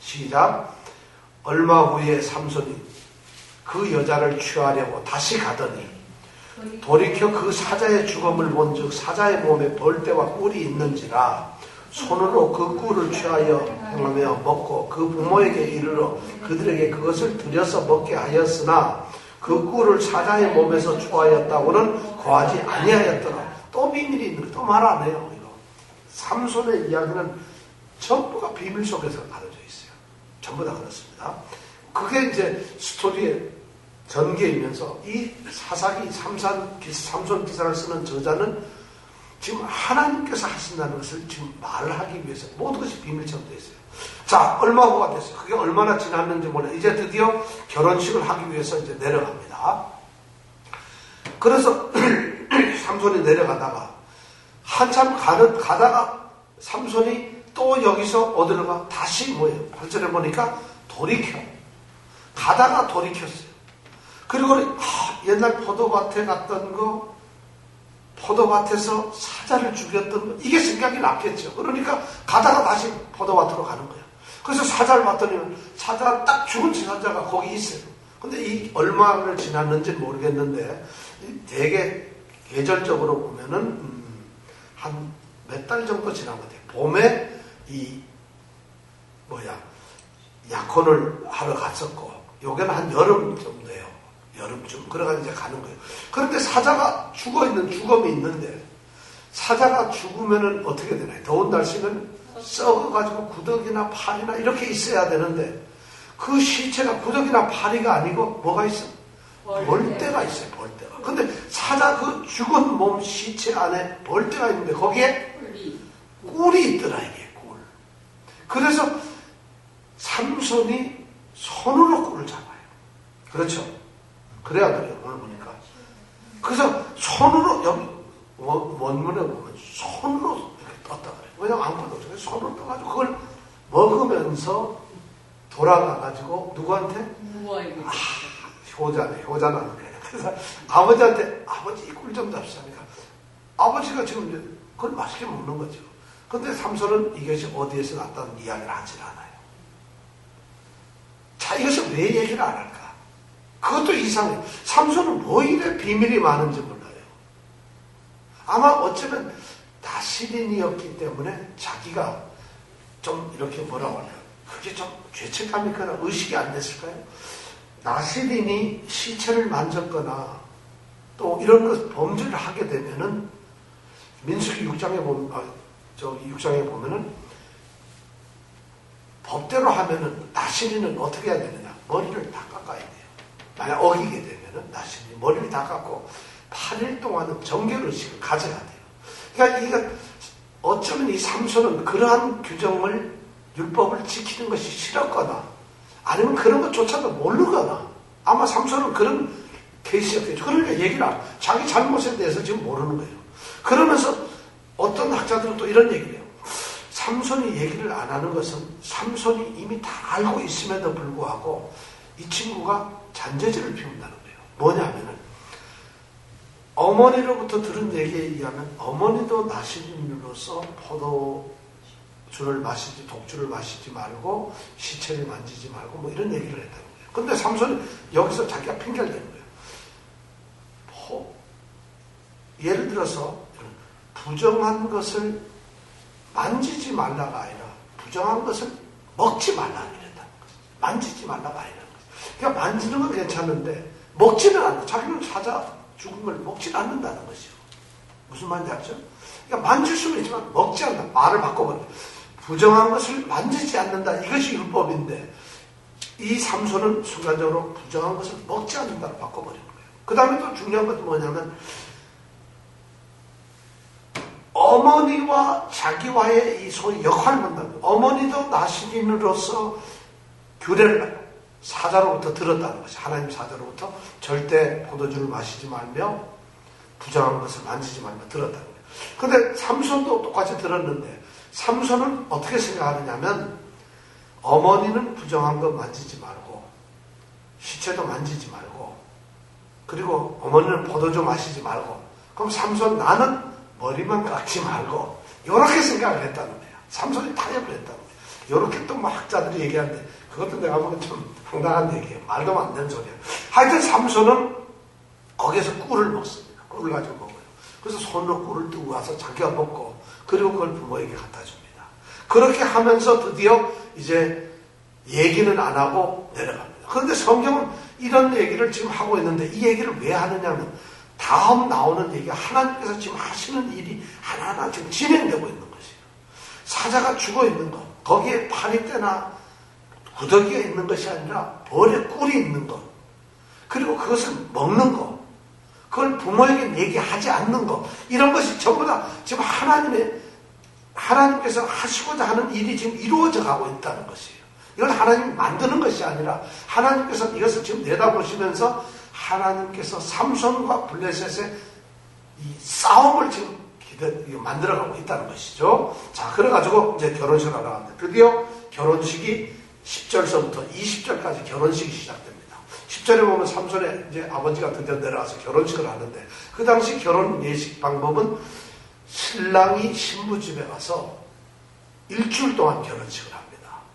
시작. 얼마 후에 삼손이 그 여자를 취하려고 다시 가더니 돌이켜 그 사자의 죽음을 본즉 사자의 몸에 벌떼와 꿀이 있는지라 손으로 그 꿀을 취하여 행하며 먹고 그 부모에게 이르러 그들에게 그것을 들여서 먹게 하였으나 그 꿀을 사자의 몸에서 취하였다고는 거하지 아니하였더라. 또 비밀이 있는 거 또 말 안 해요. 이거. 삼손의 이야기는 전부가 비밀 속에서 가려져 있어요. 전부 다 그렇습니다. 그게 이제 스토리의 전개이면서 이 사사기 삼산, 삼손 기사를 쓰는 저자는 지금 하나님께서 하신다는 것을 지금 말을 하기 위해서 모든 것이 비밀처럼 되어 있어요. 자, 얼마 후가 됐어요. 그게 얼마나 지났는지 몰라. 이제 드디어 결혼식을 하기 위해서 이제 내려갑니다. 그래서 삼손이 내려가다가 한참 가는, 가다가 삼손이 또 여기서 어디로 가? 다시 뭐예요? 팔 절에 보니까 돌이켜. 가다가 돌이켰어요. 그리고 아, 옛날 포도밭에 갔던 거, 포도밭에서 사자를 죽였던 거, 이게 생각이 났겠죠. 그러니까 가다가 다시 포도밭으로 가는 거예요. 그래서 사자를 봤더니 사자가 딱 죽은 사자가 거기 있어요. 근데 이 얼마를 지났는지 모르겠는데 되게 계절적으로 보면은 음, 한 몇 달 정도 지난 것 같아요. 봄에 이 뭐야 약혼을 하러 갔었고 요게는 한 여름 정도예요. 여름쯤. 그래가지고 이제 가는 거예요. 그런데 사자가 죽어있는, 죽음이 있는데, 사자가 죽으면은 어떻게 되나요? 더운 날씨는 썩어가지고 구더기나 파리나 이렇게 있어야 되는데, 그 시체가 구더기나 파리가 아니고 뭐가 있어? 벌떼가 있어요, 벌떼가. 근데 사자 그 죽은 몸 시체 안에 벌떼가 있는데, 거기에 꿀이 있더라, 이게, 꿀. 그래서 삼손이 손으로 꿀을 잡아요. 그렇죠? 그래야 돼요, 오늘 보니까. 그래서 손으로, 여기, 원문에 보면 손으로 이렇게 떴다 그래요. 왜냐면 아무것도 없어요. 손으로 떠가지고 그걸 먹으면서 돌아가가지고 누구한테? 아, 효자네, 효자라는 거예요. 그래서 아버지한테, 아버지 이 꿀 좀 잡수니까 아버지가 지금 이제 그걸 맛있게 먹는 거죠. 근데 삼손은 이것이 어디에서 났다는 이야기를 하질 않아요. 자, 이것을 왜 얘기를 안 할까? 그것도 이상해요. 삼손은 뭐 이래 비밀이 많은지 몰라요. 아마 어쩌면 나시린이었기 때문에 자기가 좀 이렇게 뭐라고 할까요? 그게 좀 죄책감이 있거나 의식이 안 됐을까요? 나시린이 시체를 만졌거나 또 이런 것 범죄를 하게 되면은 민수기 육 장에 보면, 아, 저기 육 장에 보면은 법대로 하면은 나시린은 어떻게 해야 되느냐? 머리를 다 깎아야 돼요. 만약 어기게 되면은 나시린이 머리를 다 깎고 팔 일 동안은 정결의식을 가져야 돼요. 그러니까 이거 어쩌면 이 삼손은 그러한 규정을 율법을 지키는 것이 싫었거나 아니면 그런 것조차도 모르거나 아마 삼손은 그런 케이스였겠죠. 그러니까 얘기를 안, 자기 잘못에 대해서 지금 모르는 거예요. 그러면서 어떤 학자들은 또 이런 얘기를 해요. 삼손이 얘기를 안 하는 것은 삼손이 이미 다 알고 있음에도 불구하고 이 친구가 잔재질을 피운다는 거예요. 뭐냐면은 어머니로부터 들은 얘기에 의하면 어머니도 나시린으로서 포도주를 마시지 독주를 마시지 말고 시체를 만지지 말고 뭐 이런 얘기를 했다는 거예요. 근데 삼손이 여기서 자기가 핑계를 대는 거예요. 포, 예를 들어서 부정한 것을 만지지 말라가 아니라 부정한 것을 먹지 말라 이랬다는 거예요. 만지지 말라가 아니라는 거예요. 그러니까 만지는 건 괜찮은데 먹지는 않는다. 자기는 사자 죽은 걸 먹지는 않는다는 것이요. 무슨 말인지 알죠? 그러니까 만질 수는 있지만 먹지 않는다. 말을 바꿔버려요. 부정한 것을 만지지 않는다. 이것이 율법인데 이 삼손은 순간적으로 부정한 것을 먹지 않는다로 바꿔버리는 거예요. 그 다음에 또 중요한 것도 뭐냐면 어머니와 자기와의 이 소위 역할을 본다는 거예요. 어머니도 나시린으로서 규례를 사자로부터 들었다는 것이 하나님 사자로부터 절대 포도주를 마시지 말며 부정한 것을 만지지 말며 들었다는 거예요. 그런데 삼손도 똑같이 들었는데 삼손은 어떻게 생각하느냐면 어머니는 부정한 것 만지지 말고 시체도 만지지 말고 그리고 어머니는 포도주 마시지 말고 그럼 삼손 나는 머리만 깎지 말고 이렇게 생각을 했다는 거예요. 삼손이 타협을 했다는 거예요. 이렇게 또 막 학자들이 얘기하는데 그것도 내가 보기엔 좀 황당한 얘기예요. 말도 안 되는 소리야. 하여튼 삼손은 거기에서 꿀을 먹습니다. 꿀을 가지고 먹어요. 그래서 손으로 꿀을 뜨고 와서 자기가 먹고 그리고 그걸 부모에게 갖다 줍니다. 그렇게 하면서 드디어 이제 얘기는 안 하고 내려갑니다. 그런데 성경은 이런 얘기를 지금 하고 있는데 이 얘기를 왜 하느냐면 다음 나오는 얘기가 하나님께서 지금 하시는 일이 하나하나 지금 진행되고 있는 것이에요. 사자가 죽어 있는 것, 거기에 파리떼나 구더기가 있는 것이 아니라 벌에 꿀이 있는 것, 그리고 그것을 먹는 것, 그걸 부모에게 얘기하지 않는 것, 이런 것이 전부 다 지금 하나님의, 하나님께서 하시고자 하는 일이 지금 이루어져 가고 있다는 것이에요. 이건 하나님이 만드는 것이 아니라 하나님께서 이것을 지금 내다보시면서 하나님께서 삼손과 블레셋의 이 싸움을 지금 만들어가고 있다는 것이죠. 자, 그래가지고 이제 결혼식을 하러 갔는데 드디어 결혼식이 십 절서부터 이십 절까지 결혼식이 시작됩니다. 십 절에 보면 삼손의 이제 아버지가 드디어 내려와서 결혼식을 하는데 그 당시 결혼 예식 방법은 신랑이 신부 집에 가서 일주일 동안 결혼식을 합니다.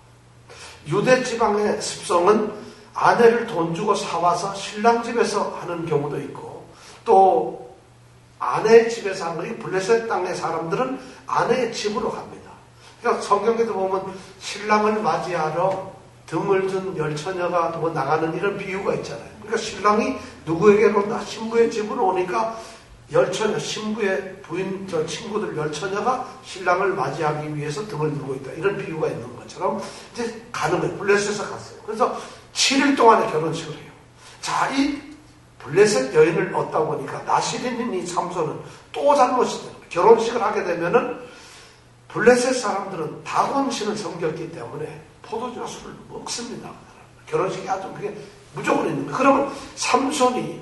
유대 지방의 습성은 아내를 돈 주고 사와서 신랑 집에서 하는 경우도 있고 또 아내의 집에서 하는 거니 블레셋 땅의 사람들은 아내의 집으로 갑니다. 그러니까 성경에도 보면 신랑을 맞이하러 등을 든 열처녀가 뭐 나가는 이런 비유가 있잖아요. 그러니까 신랑이 누구에게로 온다? 신부의 집으로 오니까 열처녀, 신부의 부인, 저 친구들 열처녀가 신랑을 맞이하기 위해서 등을 들고 있다. 이런 비유가 있는 것처럼 이제 가는 거예요. 블레셋에서 갔어요. 그래서 칠 일 동안의 결혼식을 해요. 자, 이 블레셋 여인을 얻다 보니까 나시린인 이 삼손은 또 잘못이 되는 거예요. 결혼식을 하게 되면은 블레셋 사람들은 다곤신을 섬겼기 때문에 포도주나 술을 먹습니다. 결혼식이 아주 그게 무조건 있는 거예요. 그러면 삼손이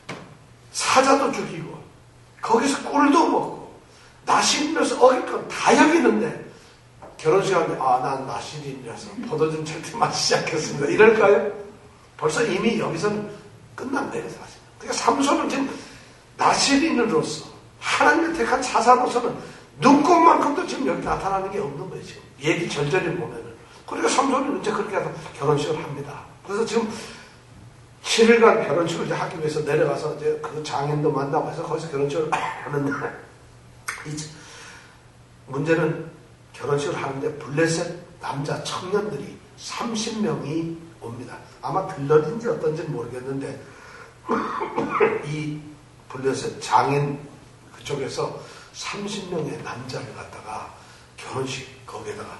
사자도 죽이고 거기서 꿀도 먹고 나시린이라서 어길 건 다 여기는데 결혼식 하는데 아, 난 나시린이라서 포도주는 절대 마시지 않겠습니다. 이럴까요? 벌써 이미 여기서는 끝난 거예요, 사실. 그러니까 삼손은 지금 나시린으로서 하나님의 택한 사사로서는 눈곱만큼도 지금 여기 나타나는 게 없는 거예요, 지금. 얘기 절절히 보면은. 그러니까 삼손은 이제 그렇게 해서 결혼식을 합니다. 그래서 지금 칠 일간 결혼식을 이제 하기 위해서 내려가서 이제 그 장인도 만나고 해서 거기서 결혼식을 하는데, 이제 문제는 결혼식을 하는데 블레셋 남자 청년들이 삼십 명이 옵니다. 아마 들러리인지 어떤지는 모르겠는데, 이 블레셋 장인 그쪽에서 삼십 명의 남자를 갖다가 결혼식 거기에다가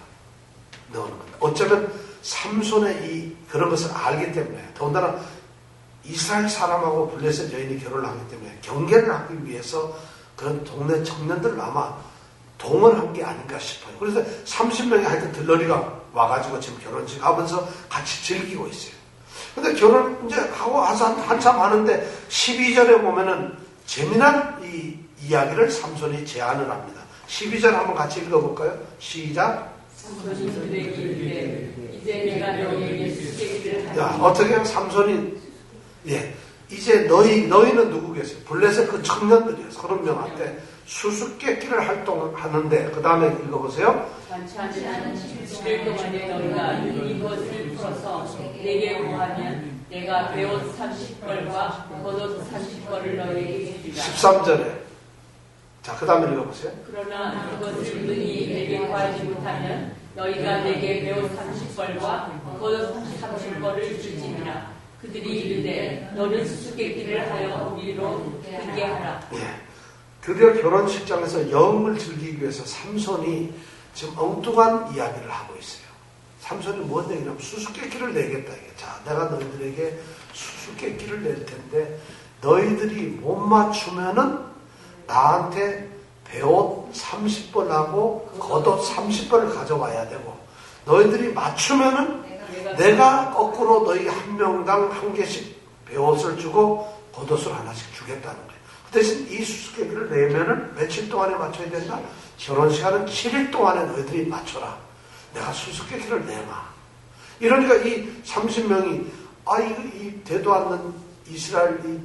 넣는 겁니다. 어쩌면 삼손의 이 그런 것을 알기 때문에 더군다나 이스라엘 사람하고 블레셋 여인이 결혼을 하기 때문에 경계를 하기 위해서 그런 동네 청년들을 아마 동원한 게 아닌가 싶어요. 그래서 삼십 명이 하여튼 들러리가 와가지고 지금 결혼식 하면서 같이 즐기고 있어요. 근데 결혼 이제 하고 와서 한참 하는데 십이 절에 보면은 재미난 이 이야기를 삼손이 제안을 합니다. 십이 절 한번 같이 읽어볼까요? 시작. 삼손이 그에게 이르되 이제 내가 너희에게 수수께끼를 하리. 야, 어떻게 하면 삼손이 예 이제 너희 너희는 누구겠어요? 블레셋 그 청년들이에요. 서른 명한테 수수께끼를 활동하는데 그 다음에 읽어보세요. 많지 않은 십 일 동안에 너희가 이것을 풀어서 내게 구하면 내가 배옷 삼십 벌과 겉옷 삼십 벌을 너희에게 주리라. 십삼 절에 자, 그 다음에 읽어보세요. 그러나 그것을 능히 내게 구하지 못하면 너희가 내게 배옷 삼십 벌과 겉옷 삼십 벌을 줄지니라. 그들이 이르되 너는 수수께끼를 하여 우리로 듣게 하라. 예. 드디어 결혼식장에서 영을 즐기기 위해서 삼손이 지금 엉뚱한 이야기를 하고 있어요. 삼손이 뭔 얘기냐면 수수께끼를 내겠다. 이게. 자, 내가 너희들에게 수수께끼를 낼 텐데 너희들이 못 맞추면은 나한테 배옷 삼십 벌하고 겉옷 삼십 벌을 가져와야 되고 너희들이 맞추면은 내가 거꾸로 너희 한 명당 한 개씩 배옷을 주고 겉옷을 하나씩 주겠다는 거예요. 그 대신 이 수수께끼를 내면은 며칠 동안에 맞춰야 된다? 결혼 시간은 칠 일 동안에 너희들이 맞춰라. 내가 수수께끼를 내마. 이러니까 이 삼십 명이 아, 이, 이 되도 않는 이스라엘 이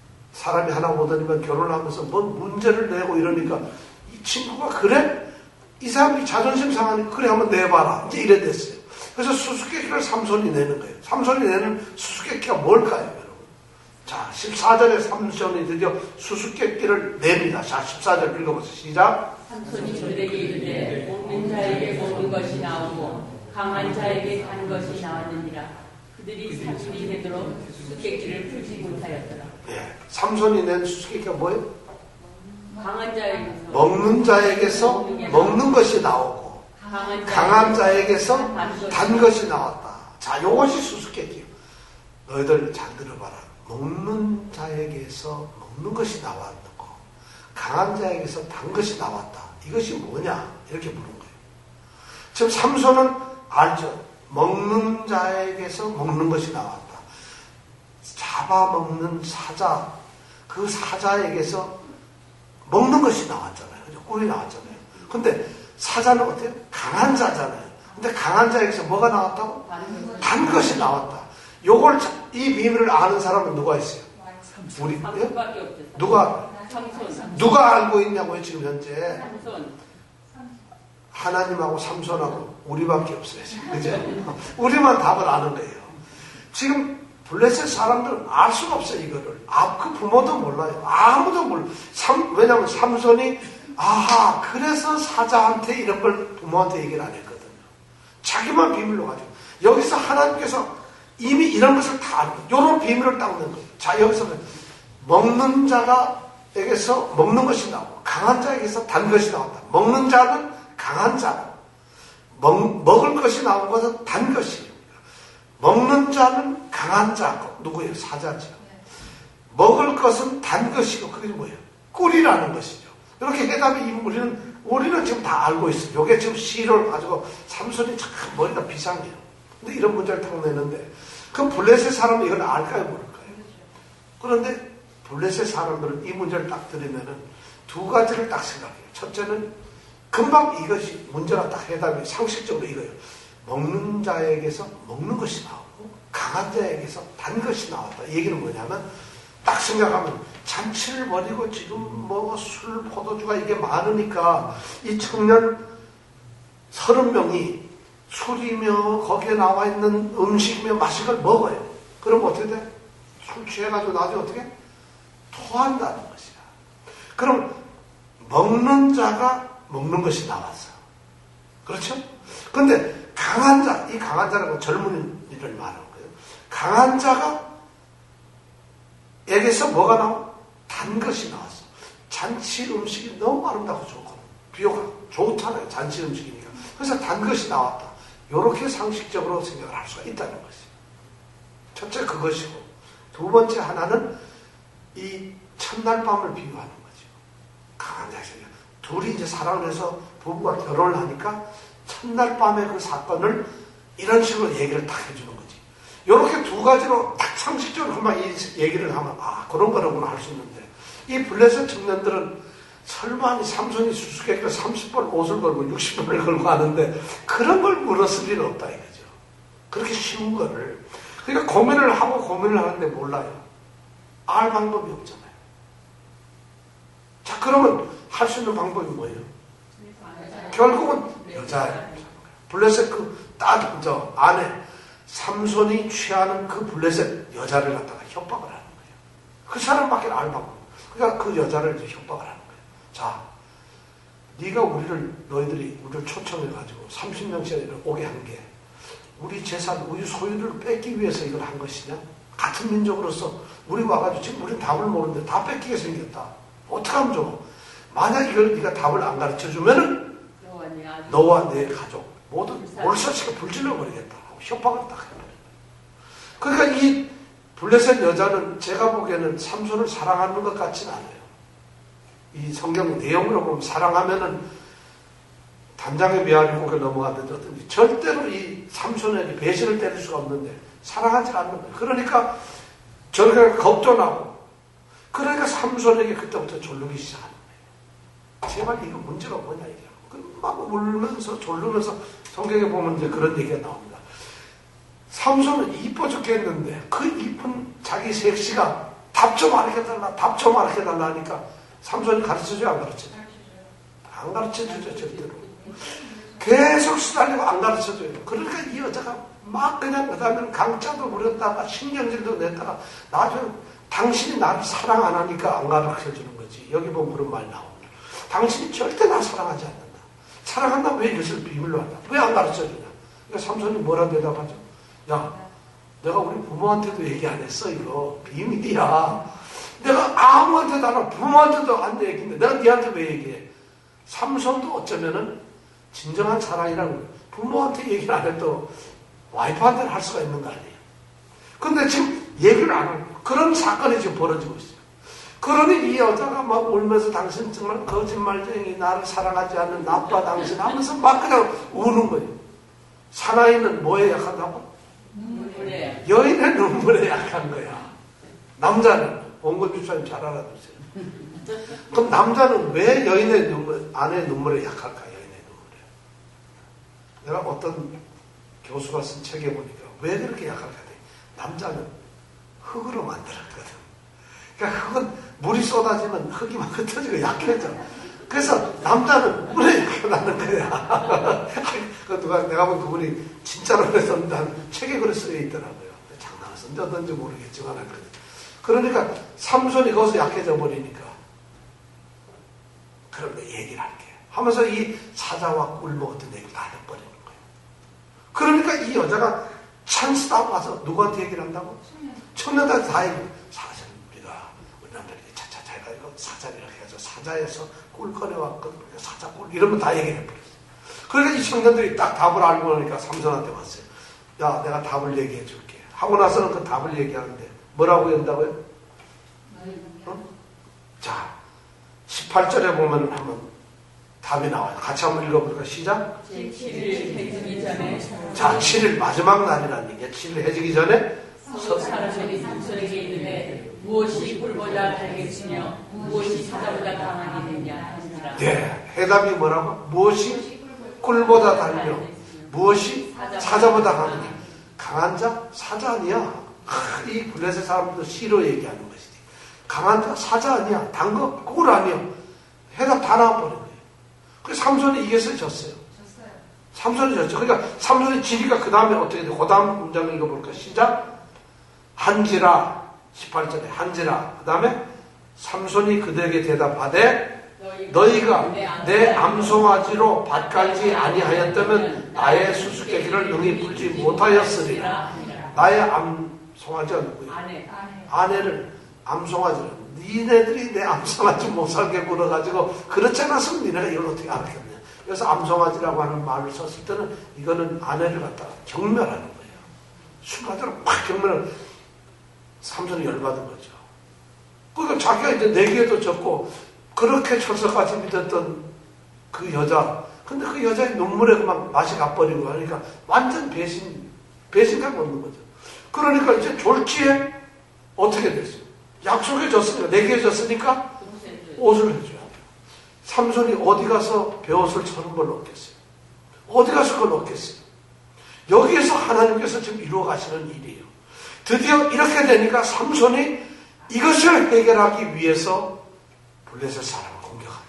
사람이 하나 오더니만 결혼을 하면서 뭔 문제를 내고 이러니까 이 친구가 그래? 이 사람이 자존심 상하니까 그래 한번 내봐라. 이제 이래 됐어요. 그래서 수수께끼를 삼손이 내는 거예요. 삼손이 내는 수수께끼가 뭘까요, 여러분? 자, 십사 절에 삼손이 드디어 수수께끼를 냅니다. 자, 십사 절 읽어보세요. 시작. 삼손이 그들에게 이르되 먹는 자에게 먹는 것이 나오고 강한 자에게 단 것이 나왔느니라. 그들이 삼손이 되도록 수수께끼를 풀지 못하였더라. 네, 삼손이 낸 수수께끼가 뭐예요? 강한 자에게서 먹는 자에게서 먹는 것이 나오고 강한, 강한 자에게서 단, 단 것이 나왔다. 자, 이것이 수수께끼. 너희들 잘 들어봐라. 먹는 자에게서 먹는 것이 나왔고 강한 자에게서 단 것이 나왔다. 이것이 뭐냐? 이렇게 물은 거예요. 지금 삼손은 알죠. 먹는 자에게서 먹는 것이 나왔다. 잡아먹는 사자, 그 사자에게서 먹는 것이 나왔잖아요. 그죠? 꿀이 나왔잖아요. 근데 사자는 어때요? 강한 자잖아요. 근데 강한 자에게서 뭐가 나왔다고? 단 것이 나왔다. 요걸, 이 비밀을 아는 사람은 누가 있어요? 우리, 예? 누가, 누가 알고 있냐고요, 지금 현재? 하나님하고 삼손하고 우리밖에 없어요, 지금. 그죠? 우리만 답을 아는 거예요. 지금 블레셋 사람들은 알 수가 없어요, 이거를. 아, 그 부모도 몰라요. 아무도 몰라. 삼, 왜냐면 삼손이, 아하, 그래서 사자한테 이런 걸 부모한테 얘기를 안 했거든요. 자기만 비밀로 가지고. 여기서 하나님께서 이미 이런 것을 다 알고, 이런 비밀을 닦는 거예요. 자, 여기서는 먹는 자가에게서 먹는 것이 나오고, 강한 자에게서 단 것이 나온다. 먹는 자는 강한 자고, 먹, 먹을 것이 나온 것은 단 것이에요. 먹는 자는 강한 자고, 누구예요? 사자죠. 먹을 것은 단 것이고, 그게 뭐예요? 꿀이라는 것이죠. 이렇게 해답이 우리는, 우리는 지금 다 알고 있어요. 이게 지금 시를 가지고 삼손이 참 머리가 비상해요. 근데 이런 문제를 딱 내는데, 그럼 블레셋 사람은 이걸 알까요? 모를까요? 그런데 블레셋 사람들은 이 문제를 딱 들으면은 두 가지를 딱 생각해요. 첫째는 금방 이것이 문제가 딱 해답이 상식적으로 이거예요. 먹는 자에게서 먹는 것이 나오고 강한 자에게서 단 것이 나왔다. 이 얘기는 뭐냐면 딱 생각하면 잔치를 벌이고 지금 뭐 술, 포도주가 이게 많으니까 이 청년 서른 명이 술이며 거기에 나와 있는 음식이며 마실 걸 먹어요. 그럼 어떻게 돼? 술 취해가지고 나중에 어떻게? 토한다는 것이야. 그럼 먹는 자가 먹는 것이 나왔어. 그렇죠? 근데 강한 자, 이 강한 자라고 젊은이를 말하는 거예요. 강한 자가 에게서 뭐가 나와? 단 것이 나왔어. 잔치 음식이 너무 아름답고 좋고 비교가 좋잖아요. 잔치 음식이니까. 그래서 단 것이 나왔다. 이렇게 상식적으로 생각을 할 수가 있다는 것이에요. 첫째 그것이고 두 번째 하나는 이 첫날 밤을 비유하는 거죠. 강한 자가 둘이 이제 사랑을 해서 부부가 결혼을 하니까 첫날 밤의 그 사건을 이런 식으로 얘기를 딱 해주는 거지. 이렇게 두 가지로 딱 상식적으로 금방 이 얘기를 하면 아 그런 거라고나 할 수 있는데 이 블레셋 청년들은 설마 이 삼손이 수수께끼가 삼십 벌 옷을 걸고 육십 벌을 걸고 하는데 그런 걸 물었을 일은 없다 이거죠. 그렇게 쉬운 거를. 그러니까 고민을 하고 고민을 하는데 몰라요. 알 방법이 없잖아요. 자 그러면 할 수 있는 방법이 뭐예요? 결국은 여자예요. 블레셋 그 딸, 저 아내 삼손이 취하는 그 블레셋 여자를 갖다가 협박을 하는 거예요. 그 사람밖에 알 방법. 그러니까 그 여자를 이제 협박을 하는 거예요. 자, 네가 우리를 너희들이 우리를 초청해가지고 삼십 명씩 오게 한 게 우리 재산, 우리 소유를 뺏기 위해서 이걸 한 것이냐? 같은 민족으로서 우리 와가지고 지금 우리는 답을 모르는데 다 뺏기게 생겼다. 어떻게 하면 좋아? 만약 이걸 네가 답을 안 가르쳐주면은 너와 내 가족 모두 몰살시켜 불질러 버리겠다 하고 협박을 딱 해버려요. 그러니까 이 블레셋 여자는 제가 보기에는 삼손을 사랑하는 것 같지는 않아요. 이 성경 내용으로 보면 사랑하면은 단장의 메아리 고개 넘어가는데 어떤지 절대로 이 삼손에게 배신을 때릴 수가 없는데 사랑하지 않는 거예요. 그러니까 저렇게 겁도 나고 그러니까 삼손에게 그때부터 졸르기 시작하는 거예요. 제발 이거 문제가 뭐냐 이게. 막 울면서 졸르면서 성경에 보면 이제 그런 얘기가 나옵니다. 삼손은 이뻐 죽겠는데 그 이쁜 자기 섹시가 답 좀 알려달라 답 좀 알려달라 하니까 삼손이 가르쳐줘요 안 가르쳐줘요? 안 가르쳐주죠 절대로. 계속 시달리고 안 가르쳐줘요. 그러니까 이 여자가 막 그냥 그 다음에는 강짜도 부렸다가 신경질도 냈다가 나중에 당신이 나를 사랑 안 하니까 안 가르쳐주는 거지. 여기 보면 그런 말 나옵니다. 당신이 절대 나 사랑하지 않는다. 사랑한다면 왜 이것을 비밀로 한다? 왜 안 가르쳐주냐? 그러니까 삼손이 뭐라 대답하죠? 야, 내가 우리 부모한테도 얘기 안 했어. 이거 비밀이야. 내가 아무한테도 안 하고 부모한테도 안 얘기했는데 내가 니한테 왜 얘기해? 삼손도 어쩌면은 진정한 사랑이라는 거예요. 부모한테 얘기를 안 해도 와이프한테는 할 수가 있는 거 아니에요. 근데 지금 얘기를 안 하고 그런 사건이 지금 벌어지고 있어요. 그러니 이 여자가 막 울면서 당신 정말 거짓말쟁이, 나를 사랑하지 않는 나빠 당신 하면서 막 그냥 우는 거예요. 사나이는 뭐에 약하다고? 눈물에. 여인의 눈물에 약한 거야. 남자는 원건 집사님 잘 알아두세요. 그럼 남자는 왜 여인의 눈물, 아내의 눈물에 약할까? 여인의 눈물에. 내가 어떤 교수가 쓴 책에 보니까 왜 그렇게 약할까? 남자는 흙으로 만들었거든. 그러니까 흙은 물이 쏟아지면 흙이 막 흩어지고 약해져. 그래서 남자는 물에 약하다는 거야. 그 누가 내가 본 그분이 진짜로 했었는데 책에 그래 쓰여 있더라고요. 장난을 쓴지 어떤지 모르겠지만 그러니까 삼손이 거기서 약해져 버리니까 그런 거 얘기를 할게요. 하면서 이 사자와 꿀 먹었던 얘기를 다 해버리는 거예요. 그러니까 이 여자가 찬스다 와서 누구한테 얘기를 한다고? 청년한테 다 얘기해. 사자, 우리가 우리 남편이 차차차 해가지고 사자를 이렇게 해서 사자에서 꿀 꺼내왔거든. 사자 꿀 이러면 다 얘기를 해버렸어요. 그러니까 이 청년들이 딱 답을 알고 나니까 삼손한테 왔어요. 야, 내가 답을 얘기해 줄게. 하고 나서는 그 답을 얘기하는데 뭐라고 한다고요? 어? 자, 십팔 절에 보면 한번 답이 나와요. 같이 한번 읽어볼까? 시작. 칠 일 해지기 전에. 자, 칠 일 마지막 날이라는 얘기야. 칠 일 해지기 전에 사람들이 삼손에게 이르되 무엇이 꿀보다 달겠으며 무엇이 사자보다 강하게 되냐 하니라. 네, 해답이 뭐라고? 무엇이 꿀보다 달며 무엇이 사자보다 강하냐? 강한 자? 사자 아니야. 이 블레셋 사람들도 시로 얘기하는 것이지. 강한 자? 사자 아니야. 단 거 꿀 아니야. 해답 다 나와버린 거예요. 그래서 삼손이 이겨서 졌어요. 삼손이 졌죠. 그러니까 삼손이 지니까 그 다음에 어떻게 돼? 그 다음 문장을 읽어볼까? 시작. 한지라. 십팔 절에 한지라. 그 다음에 삼손이 그들에게 대답하되 너희가 내 암송아지로 밭갈지 아니하였다면 나의 수수께끼를 능히 풀지 못하였으리라. 나의 암송아지가 누구예요? 아내. 아내를 암송아지를 니네들이 내 암송아지 못 살게 굴어가지고 그렇지 않았으면 니네가 이걸 어떻게 알았겠냐. 그래서 암송아지라고 하는 말을 썼을 때는 이거는 아내를 갖다가 경멸하는 거예요. 순간적으로 팍 경멸을 삼손이 열받은 거죠. 그러니까 자기가 이제 내기에도 졌고 그렇게 철석같이 믿었던 그 여자, 근데 그 여자의 눈물에 그만 맛이 가버리고 하니까 완전 배신, 배신감 없는 거죠. 그러니까 이제 졸지에 어떻게 됐어요? 약속해 줬으니까, 내게 줬으니까 옷을 해줘야 돼요. 삼손이 어디 가서 배옷을 저런 걸 얻겠어요? 어디 가서 그걸 얻겠어요? 여기에서 하나님께서 지금 이루어 가시는 일이에요. 드디어 이렇게 되니까 삼손이 이것을 해결하기 위해서 블레셋 사람을 공격하는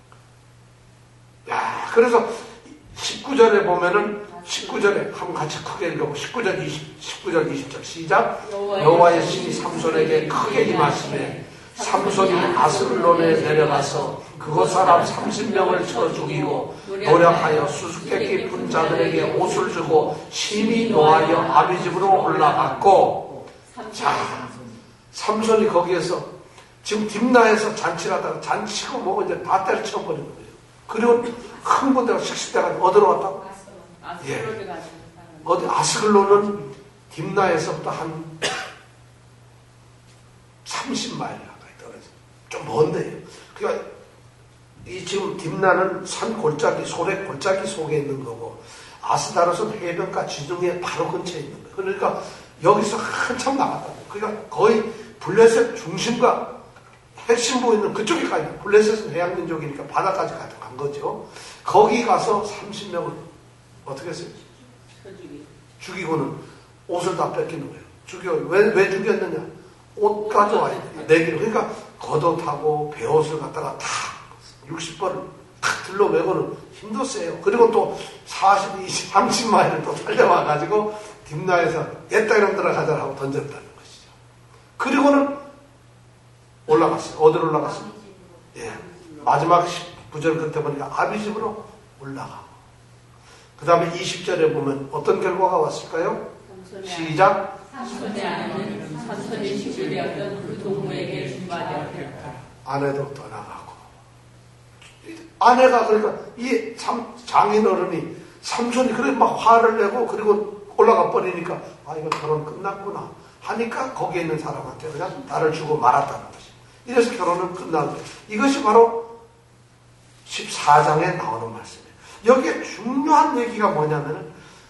거예요. 야, 그래서 십구 절에 보면은 십구 절에 한번 같이 크게 읽어보고 십구 절, 이십, 십구 절, 이십 절 시작. 여호와의 신이 삼손에게 크게 임하시매 삼손이 아스글론에 내려가서 그곳 사람 삼십 명을 쳐 죽이고 노력하여 수수께끼 푼 자들에게 옷을 주고 심히 노하여 아비 집으로 올라갔고. 자, 삼손이 거기에서 지금 딥나에서 잔치를 하다가 잔치고 뭐고 이제 다 때려쳐버린 거예요. 그리고 큰 군대가 식스대가 어디로 왔다고? 예. 어디 아스글론은 딥나에서부터 한 삼십 마일 가까이 떨어져. 좀 먼데요. 그러니까 이 지금 딥나는 산 골짜기, 소래 골짜기 속에 있는 거고 아스다롯은 해변가 지중해 바로 근처에 있는 거예요. 그러니까 여기서 한참 나갔다. 그러니까 거의 블레셋 중심과 핵심부 있는 그쪽에 가 있는, 블레셋은 해양민족이니까 바다까지 간 거죠. 거기 가서 삼십 명을 어떻게 했어요? 죽이고는 옷을 다 뺏기는 거예요. 죽여. 왜, 왜 죽였느냐? 옷 가져와야 돼. 내기로. 그러니까 겉옷하고 배옷을 갖다가 다 육십 벌을 탁 들러매고는 힘도 세요. 그리고 또 사십, 이십, 삼십 마일을 또 달려와가지고 딥나에서 옛다 이놈들아 가자 하고 던졌다는 것이죠. 그리고는 올라갔어요. 어디로 올라갔어요? 예. 마지막 구 절 끝에 보니까 아비집으로 올라가고. 그 다음에 이십 절에 보면 어떤 결과가 왔을까요? 시작. 삼손의 아내는 삼손의 시주되었던 그 동무에게 준바되었다. 아내도 떠나가고. 아내가 그러니까 이 참, 장인 어른이 삼손이 그래 막 화를 내고 그리고 올라가 버리니까 아 이거 결혼 끝났구나 하니까 거기에 있는 사람한테 그냥 나를 주고 말았다는 것이. 이래서 결혼은 끝나고 이것이 바로 십사 장에 나오는 말씀이에요. 여기에 중요한 얘기가 뭐냐면은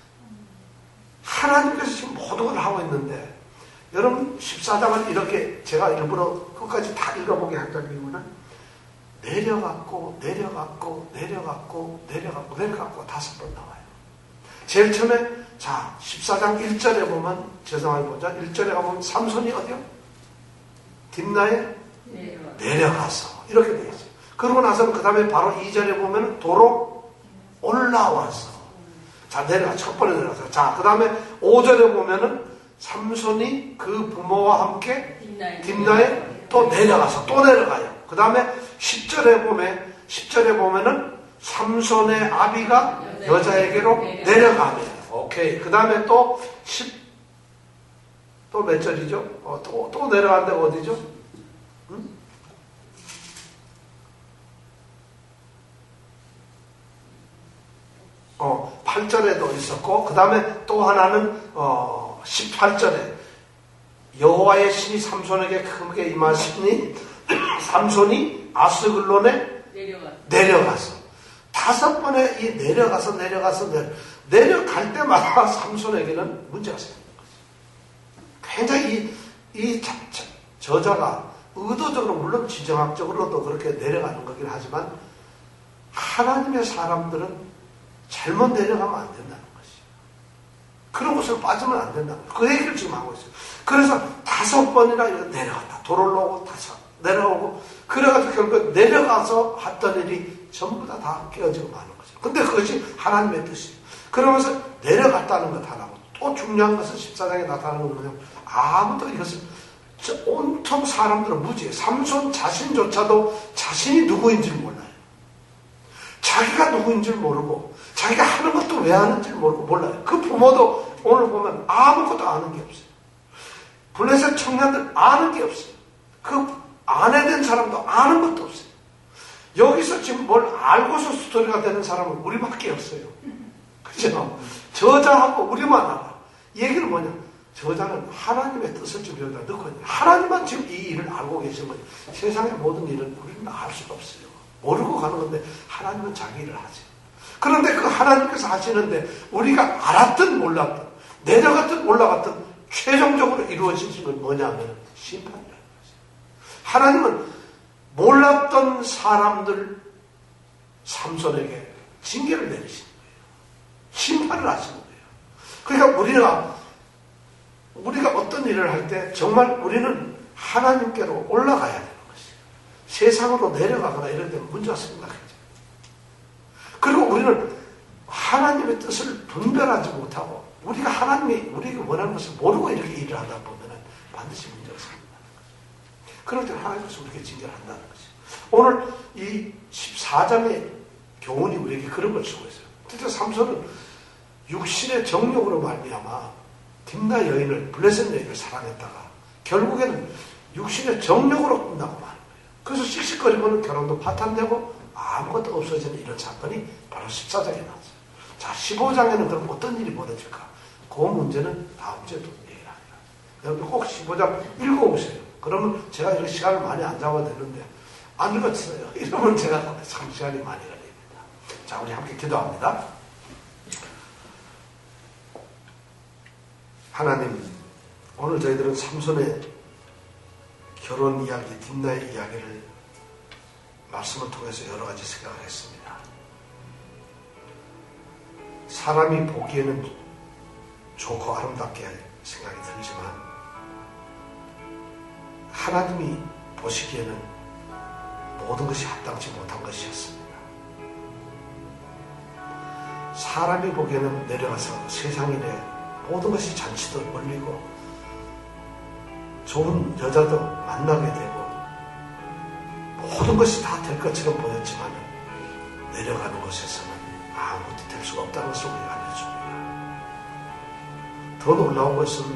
하나님께서 지금 모든 걸 하고 있는데 여러분 십사 장을 이렇게 제가 일부러 끝까지 다 읽어보게 했던 이유는 내려갔고 내려갔고 내려갔고 내려갔고 내려갔고 다섯 번 나와요. 제일 처음에 자 십사 장 일 절에 보면 죄송하게 보자. 일 절에 가보면 삼손이 어디요? 딥나에 내려가. 내려가서 이렇게 되어 있어요. 그러고 나서 그 다음에 바로 이 절에 보면 도로 올라와서 자 내려가 첫 번에 내려가서 자 그 다음에 오 절에 보면은 삼손이 그 부모와 함께 딥나에 또 내려가서 또 내려가요. 그 다음에 십 절에 보면 십 절에 보면은 삼손의 아비가 여자에게로 내려가면 오케이. 그 다음에 또 십 또 몇 절이죠? 어, 또, 또 내려가는데 어디죠? 응? 어, 팔 절에도 있었고 그 다음에 또 하나는 어, 십팔 절에 여호와의 신이 삼손에게 크게 임하시니 삼손이 아스글론에 내려가. 내려가서 다섯 번에 이 내려가서 내려가서 내려, 내려갈 때마다 삼손에게는 문제가 생기는 거죠. 굉장히 이, 이 자, 자, 저자가 의도적으로 물론 지정학적으로도 그렇게 내려가는 거긴 하지만 하나님의 사람들은 잘못 내려가면 안 된다는 것이에요. 그런 곳을 빠지면 안 된다는 거예요. 그 얘기를 지금 하고 있어요. 그래서 다섯 번이나 내려갔다. 도로를 오고 다섯 내려오고 그래가지고 결국 내려가서 했던 일이 전부 다 다 깨어지고 마는 거죠. 근데 그것이 하나님의 뜻이에요. 그러면서 내려갔다는 것 하나고 또 중요한 것은 십사 장에 나타나는 건 뭐냐면 아무도 이것을 온통 사람들은 무지해요. 삼손 자신조차도 자신이 누구인지 몰라요. 자기가 누구인지 모르고 자기가 하는 것도 왜 하는지 모르고 몰라요. 그 부모도 오늘 보면 아무것도 아는 게 없어요. 블레셋 청년들 아는 게 없어요. 그 아내 된 사람도 아는 것도 없어요. 여기서 지금 뭘 알고서 스토리가 되는 사람은 우리밖에 없어요. 그죠? 저자하고 우리만 알아. 얘기는 뭐냐? 저자는 하나님의 뜻을 지금 여기다 넣고 있는 하나님만 지금 이 일을 알고 계신 거예요. 세상의 모든 일은 우리는 알 수가 없어요. 모르고 가는 건데 하나님은 자기 일을 하세요. 그런데 그 하나님께서 하시는데 우리가 알았든 몰랐든 내려갔든 올라갔든 최종적으로 이루어지는 건 뭐냐면 심판이라는 거죠. 하나님은 몰랐던 사람들 삼손에게 징계를 내리시는 거예요. 심판을 하시는 거예요. 그러니까 우리가 우리가 어떤 일을 할 때 정말 우리는 하나님께로 올라가야 되는 것이에요. 세상으로 내려가거나 이럴 때 문제가 생각하죠. 그리고 우리는 하나님의 뜻을 분별하지 못하고 우리가 하나님이 우리에게 원하는 것을 모르고 이렇게 일을 하다 보면 반드시 문제가 생긴다는 거죠. 그럴 때 하나님께서 우리에게 징계를 한다는 거죠. 오늘 이 십사 장의 교훈이 우리에게 그런 걸 쓰고 있어요. 특히 삼손은 육신의 정욕으로 말미암아 딥나 여인을 블레셋 여인을 사랑했다가 결국에는 육신의 정욕으로 끝나고 마는 거예요. 그래서 씩씩거리고는 결혼도 파탄되고 아무것도 없어지는 이런 사건이 바로 십사 장에 나왔어요. 자, 십오 장에는 그럼 어떤 일이 벌어질까? 그 문제는 다음 주에 또 얘기를 합니다. 여러분 꼭 십오 장 읽어보세요. 그러면 제가 이렇게 시간을 많이 안 잡아도 되는데 안 읽었어요. 이러면 제가 참 시간이 많이 걸립니다. 자, 우리 함께 기도합니다. 하나님, 오늘 저희들은 삼손의 결혼 이야기, 딥나의 이야기를 말씀을 통해서 여러 가지 생각을 했습니다. 사람이 보기에는 좋고 아름답게 생각이 들지만 하나님이 보시기에는 모든 것이 합당치 못한 것이었습니다. 사람이 보기에는 내려가서 세상인의 모든 것이 잔치도 올리고 좋은 여자도 만나게 되고 모든 것이 다 될 것처럼 보였지만 내려가는 곳에서는 아무것도 될 수가 없다는 것을 우리가 알려줍니다. 더 놀라운 것은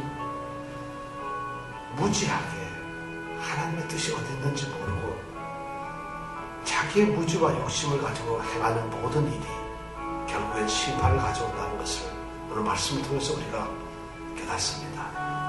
무지하게 하나님의 뜻이 어디 있는지 모르고 자기의 무지와 욕심을 가지고 행하는 모든 일이 결국엔 심판을 가져온다는 것을 오늘 말씀을 통해서 우리가 깨닫습니다.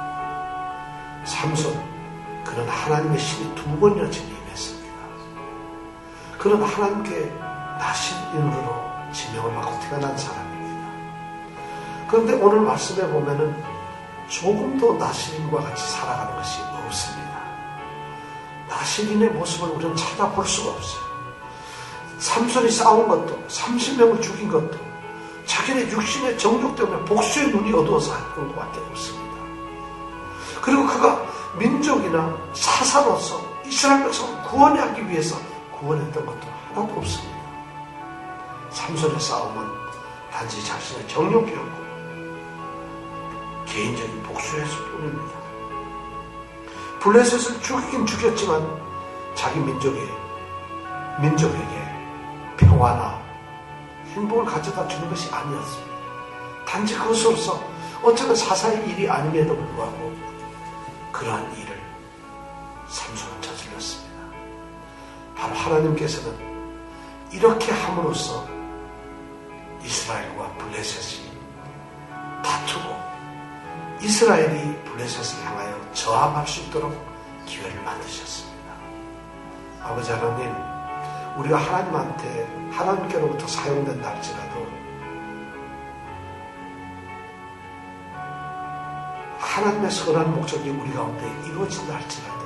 삼손, 그는 하나님의 신이 두 번이나 진리 임했습니다. 그는 하나님께 나신인으로 지명을 받고 태어난 사람입니다. 그런데 오늘 말씀에 보면은 조금도 나신인과 같이 살아가는 것이 없습니다. 나신인의 모습을 우리는 찾아볼 수가 없어요. 삼손이 싸운 것도, 삼십 명을 죽인 것도 자기네 육신의 정욕 때문에 복수의 눈이 어두워서 했던 것밖에 없습니다. 그리고 그가 민족이나 사사로서 이스라엘 백성을 구원하기 위해서 구원했던 것도 하나도 없습니다. 삼손의 싸움은 단지 자신의 정욕이었고 개인적인 복수였을 뿐입니다. 블레셋을 죽이긴 죽였지만 자기 민족의, 민족에게 평화나 행복을 가져다 주는 것이 아니었습니다. 단지 그것으로서 어쩌면 사사의 일이 아님에도 불구하고 그러한 일을 삼손은 저질렀습니다. 바로 하나님께서는 이렇게 함으로써 이스라엘과 블레셋이 다투고 이스라엘이 블레셋을 향하여 저항할 수 있도록 기회를 만드셨습니다. 아버지 하나님, 우리가 하나님한테 하나님께로부터 사용된다 할지라도 하나님의 선한 목적이 우리 가운데 이루어진다 할지라도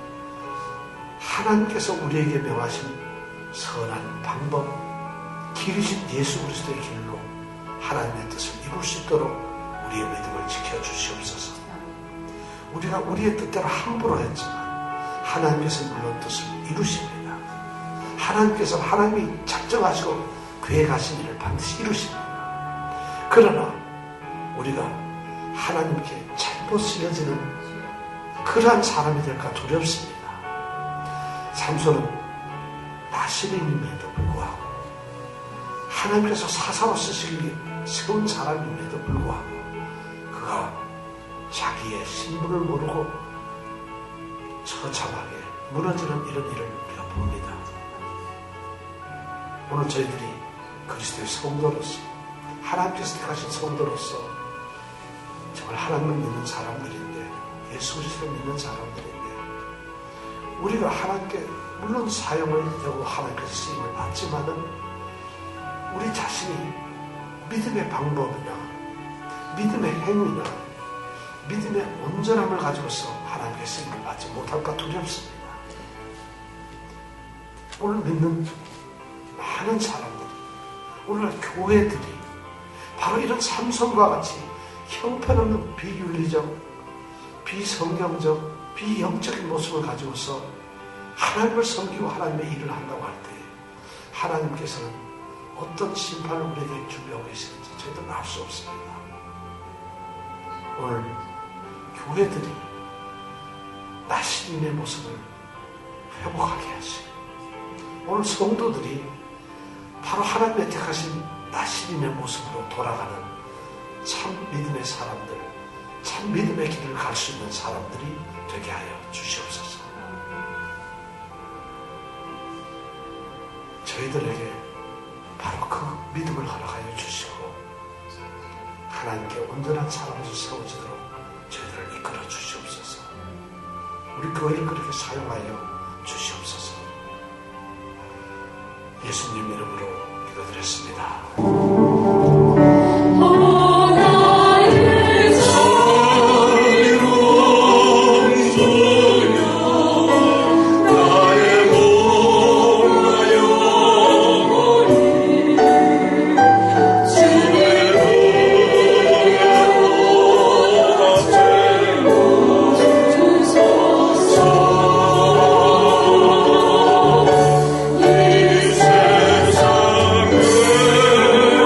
하나님께서 우리에게 명하신 선한 방법, 길이신 예수 그리스도의 길로 하나님의 뜻을 이룰 수 있도록 우리의 믿음을 지켜주시옵소서. 우리가 우리의 뜻대로 함부로 했지만 하나님께서 물론 뜻을 이루십니다. 하나님께서 하나님이 작정하시고 계획하신 일을 반드시 이루십니다. 그러나 우리가 하나님께 잘못 쓰여지는 그러한 사람이 될까 두렵습니다. 삼손은 나신인임에도 불구하고 하나님께서 사사로 쓰시기 위해 세운 사람임에도 불구하고 그가 자기의 신분을 모르고 처참하게 무너지는 이런 일을 우리가 봅니다. 오늘 저희들이 그리스도의 성도로서 하나님께서 택하신 성도로서 정말 하나님을 믿는 사람들인데 예수 그리스도를 믿는 사람들인데 우리가 하나님께 물론 사용을 하고 하나님께서 쓰임을 받지만은 우리 자신이 믿음의 방법이나 믿음의 행위나 믿음의 온전함을 가지고서 하나님께 쓰임을 받지 못할까 두렵습니다. 오늘 믿는 많은 사람들이, 오늘 교회들이 바로 이런 삼손과 같이 형편없는 비윤리적, 비성경적, 비영적인 모습을 가지고서 하나님을 섬기고 하나님의 일을 한다고 할 때 하나님께서는 어떤 심판을 우리에게 준비하고 계시는지 저희들은 알 수 없습니다. 오늘 교회들이 나신인의 모습을 회복하게 하시고 오늘 성도들이 바로 하나님의 택하신 나신인의 모습으로 돌아가는 참 믿음의 사람들, 참 믿음의 길을 갈 수 있는 사람들이 되게 하여 주시옵소서. 저희들에게 바로 그 믿음을 허락하여 주시고 하나님께 온전한 사람으로 세워지도록 저희들을 이끌어 주시옵소서. 우리 교회를 그렇게 사용하여 주시옵소서. 예수님 이름으로 기도드렸습니다. 이 세상을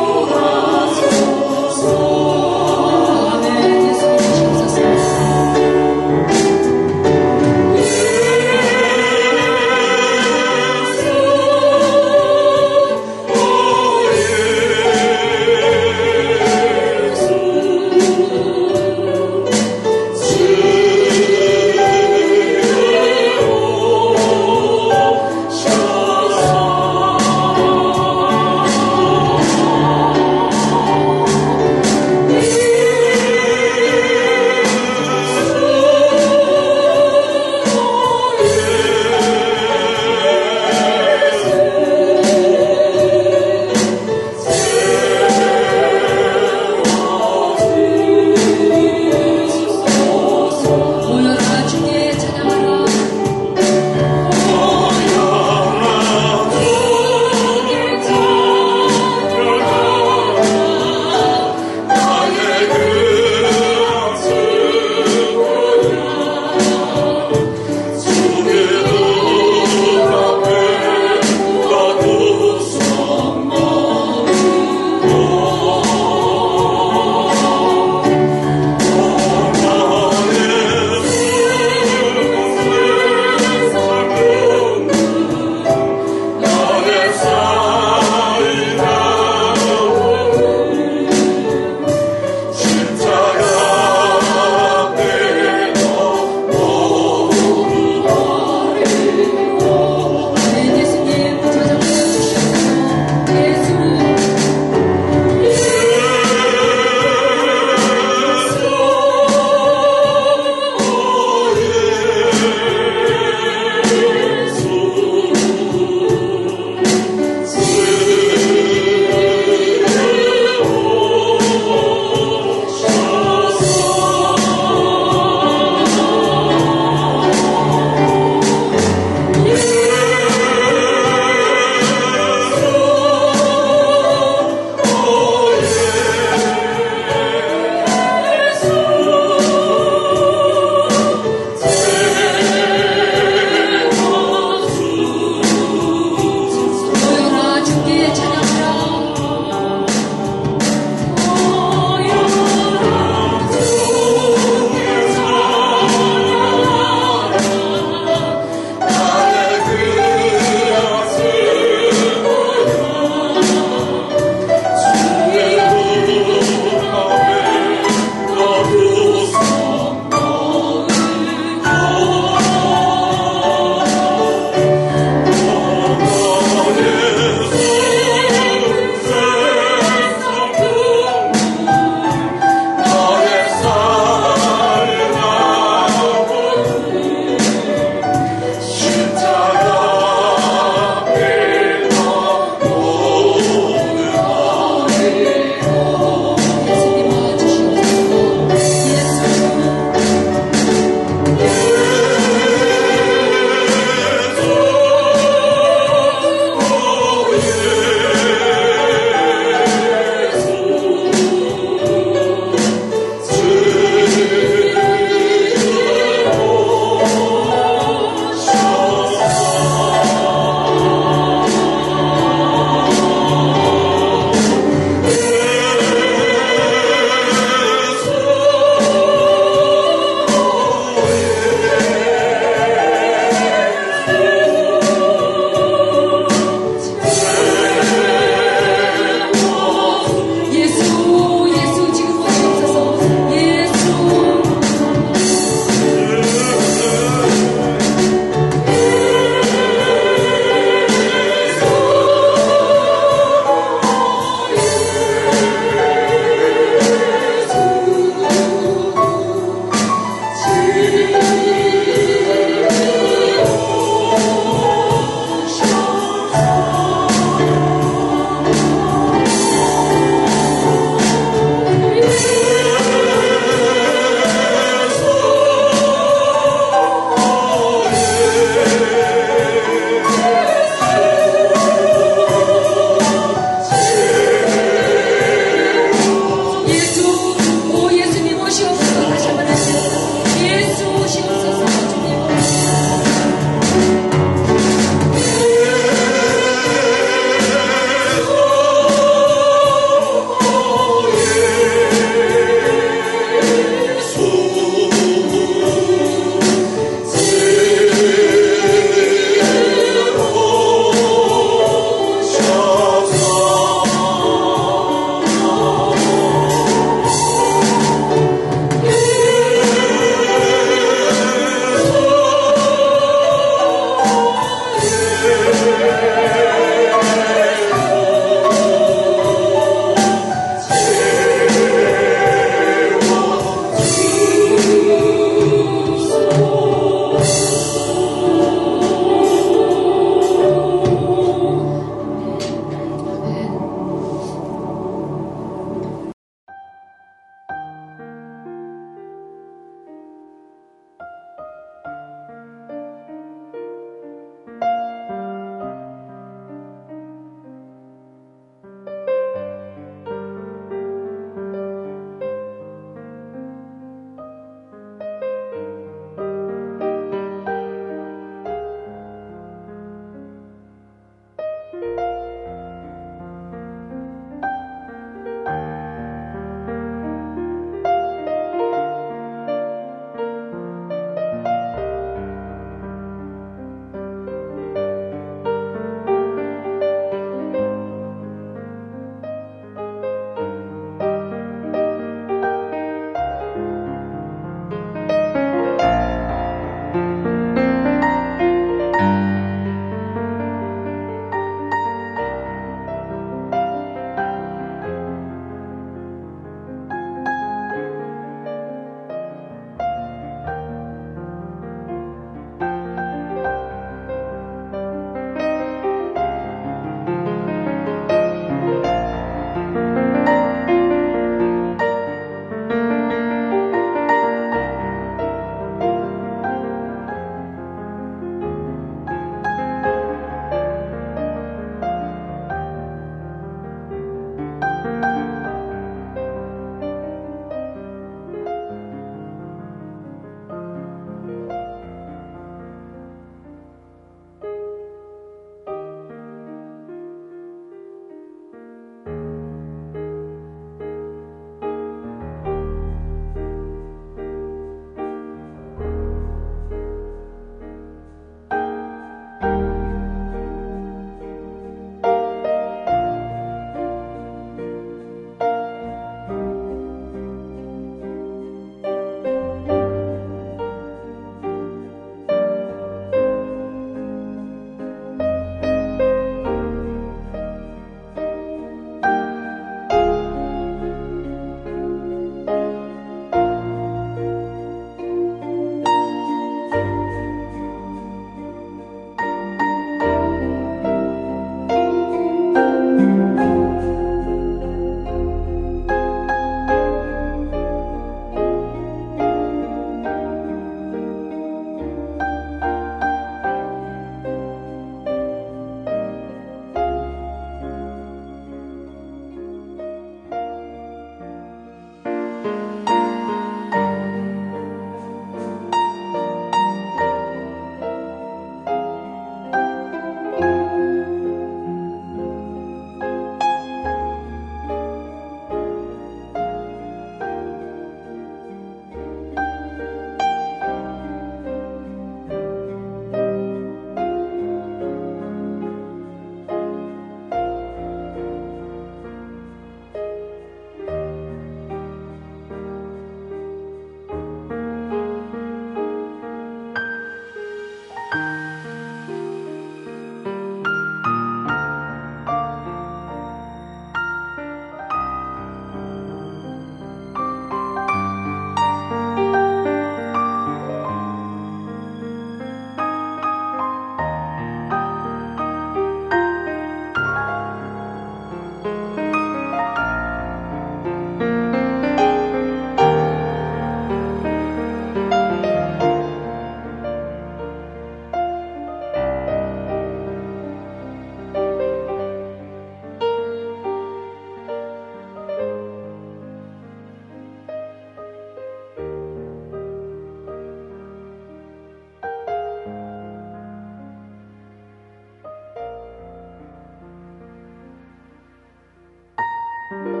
네.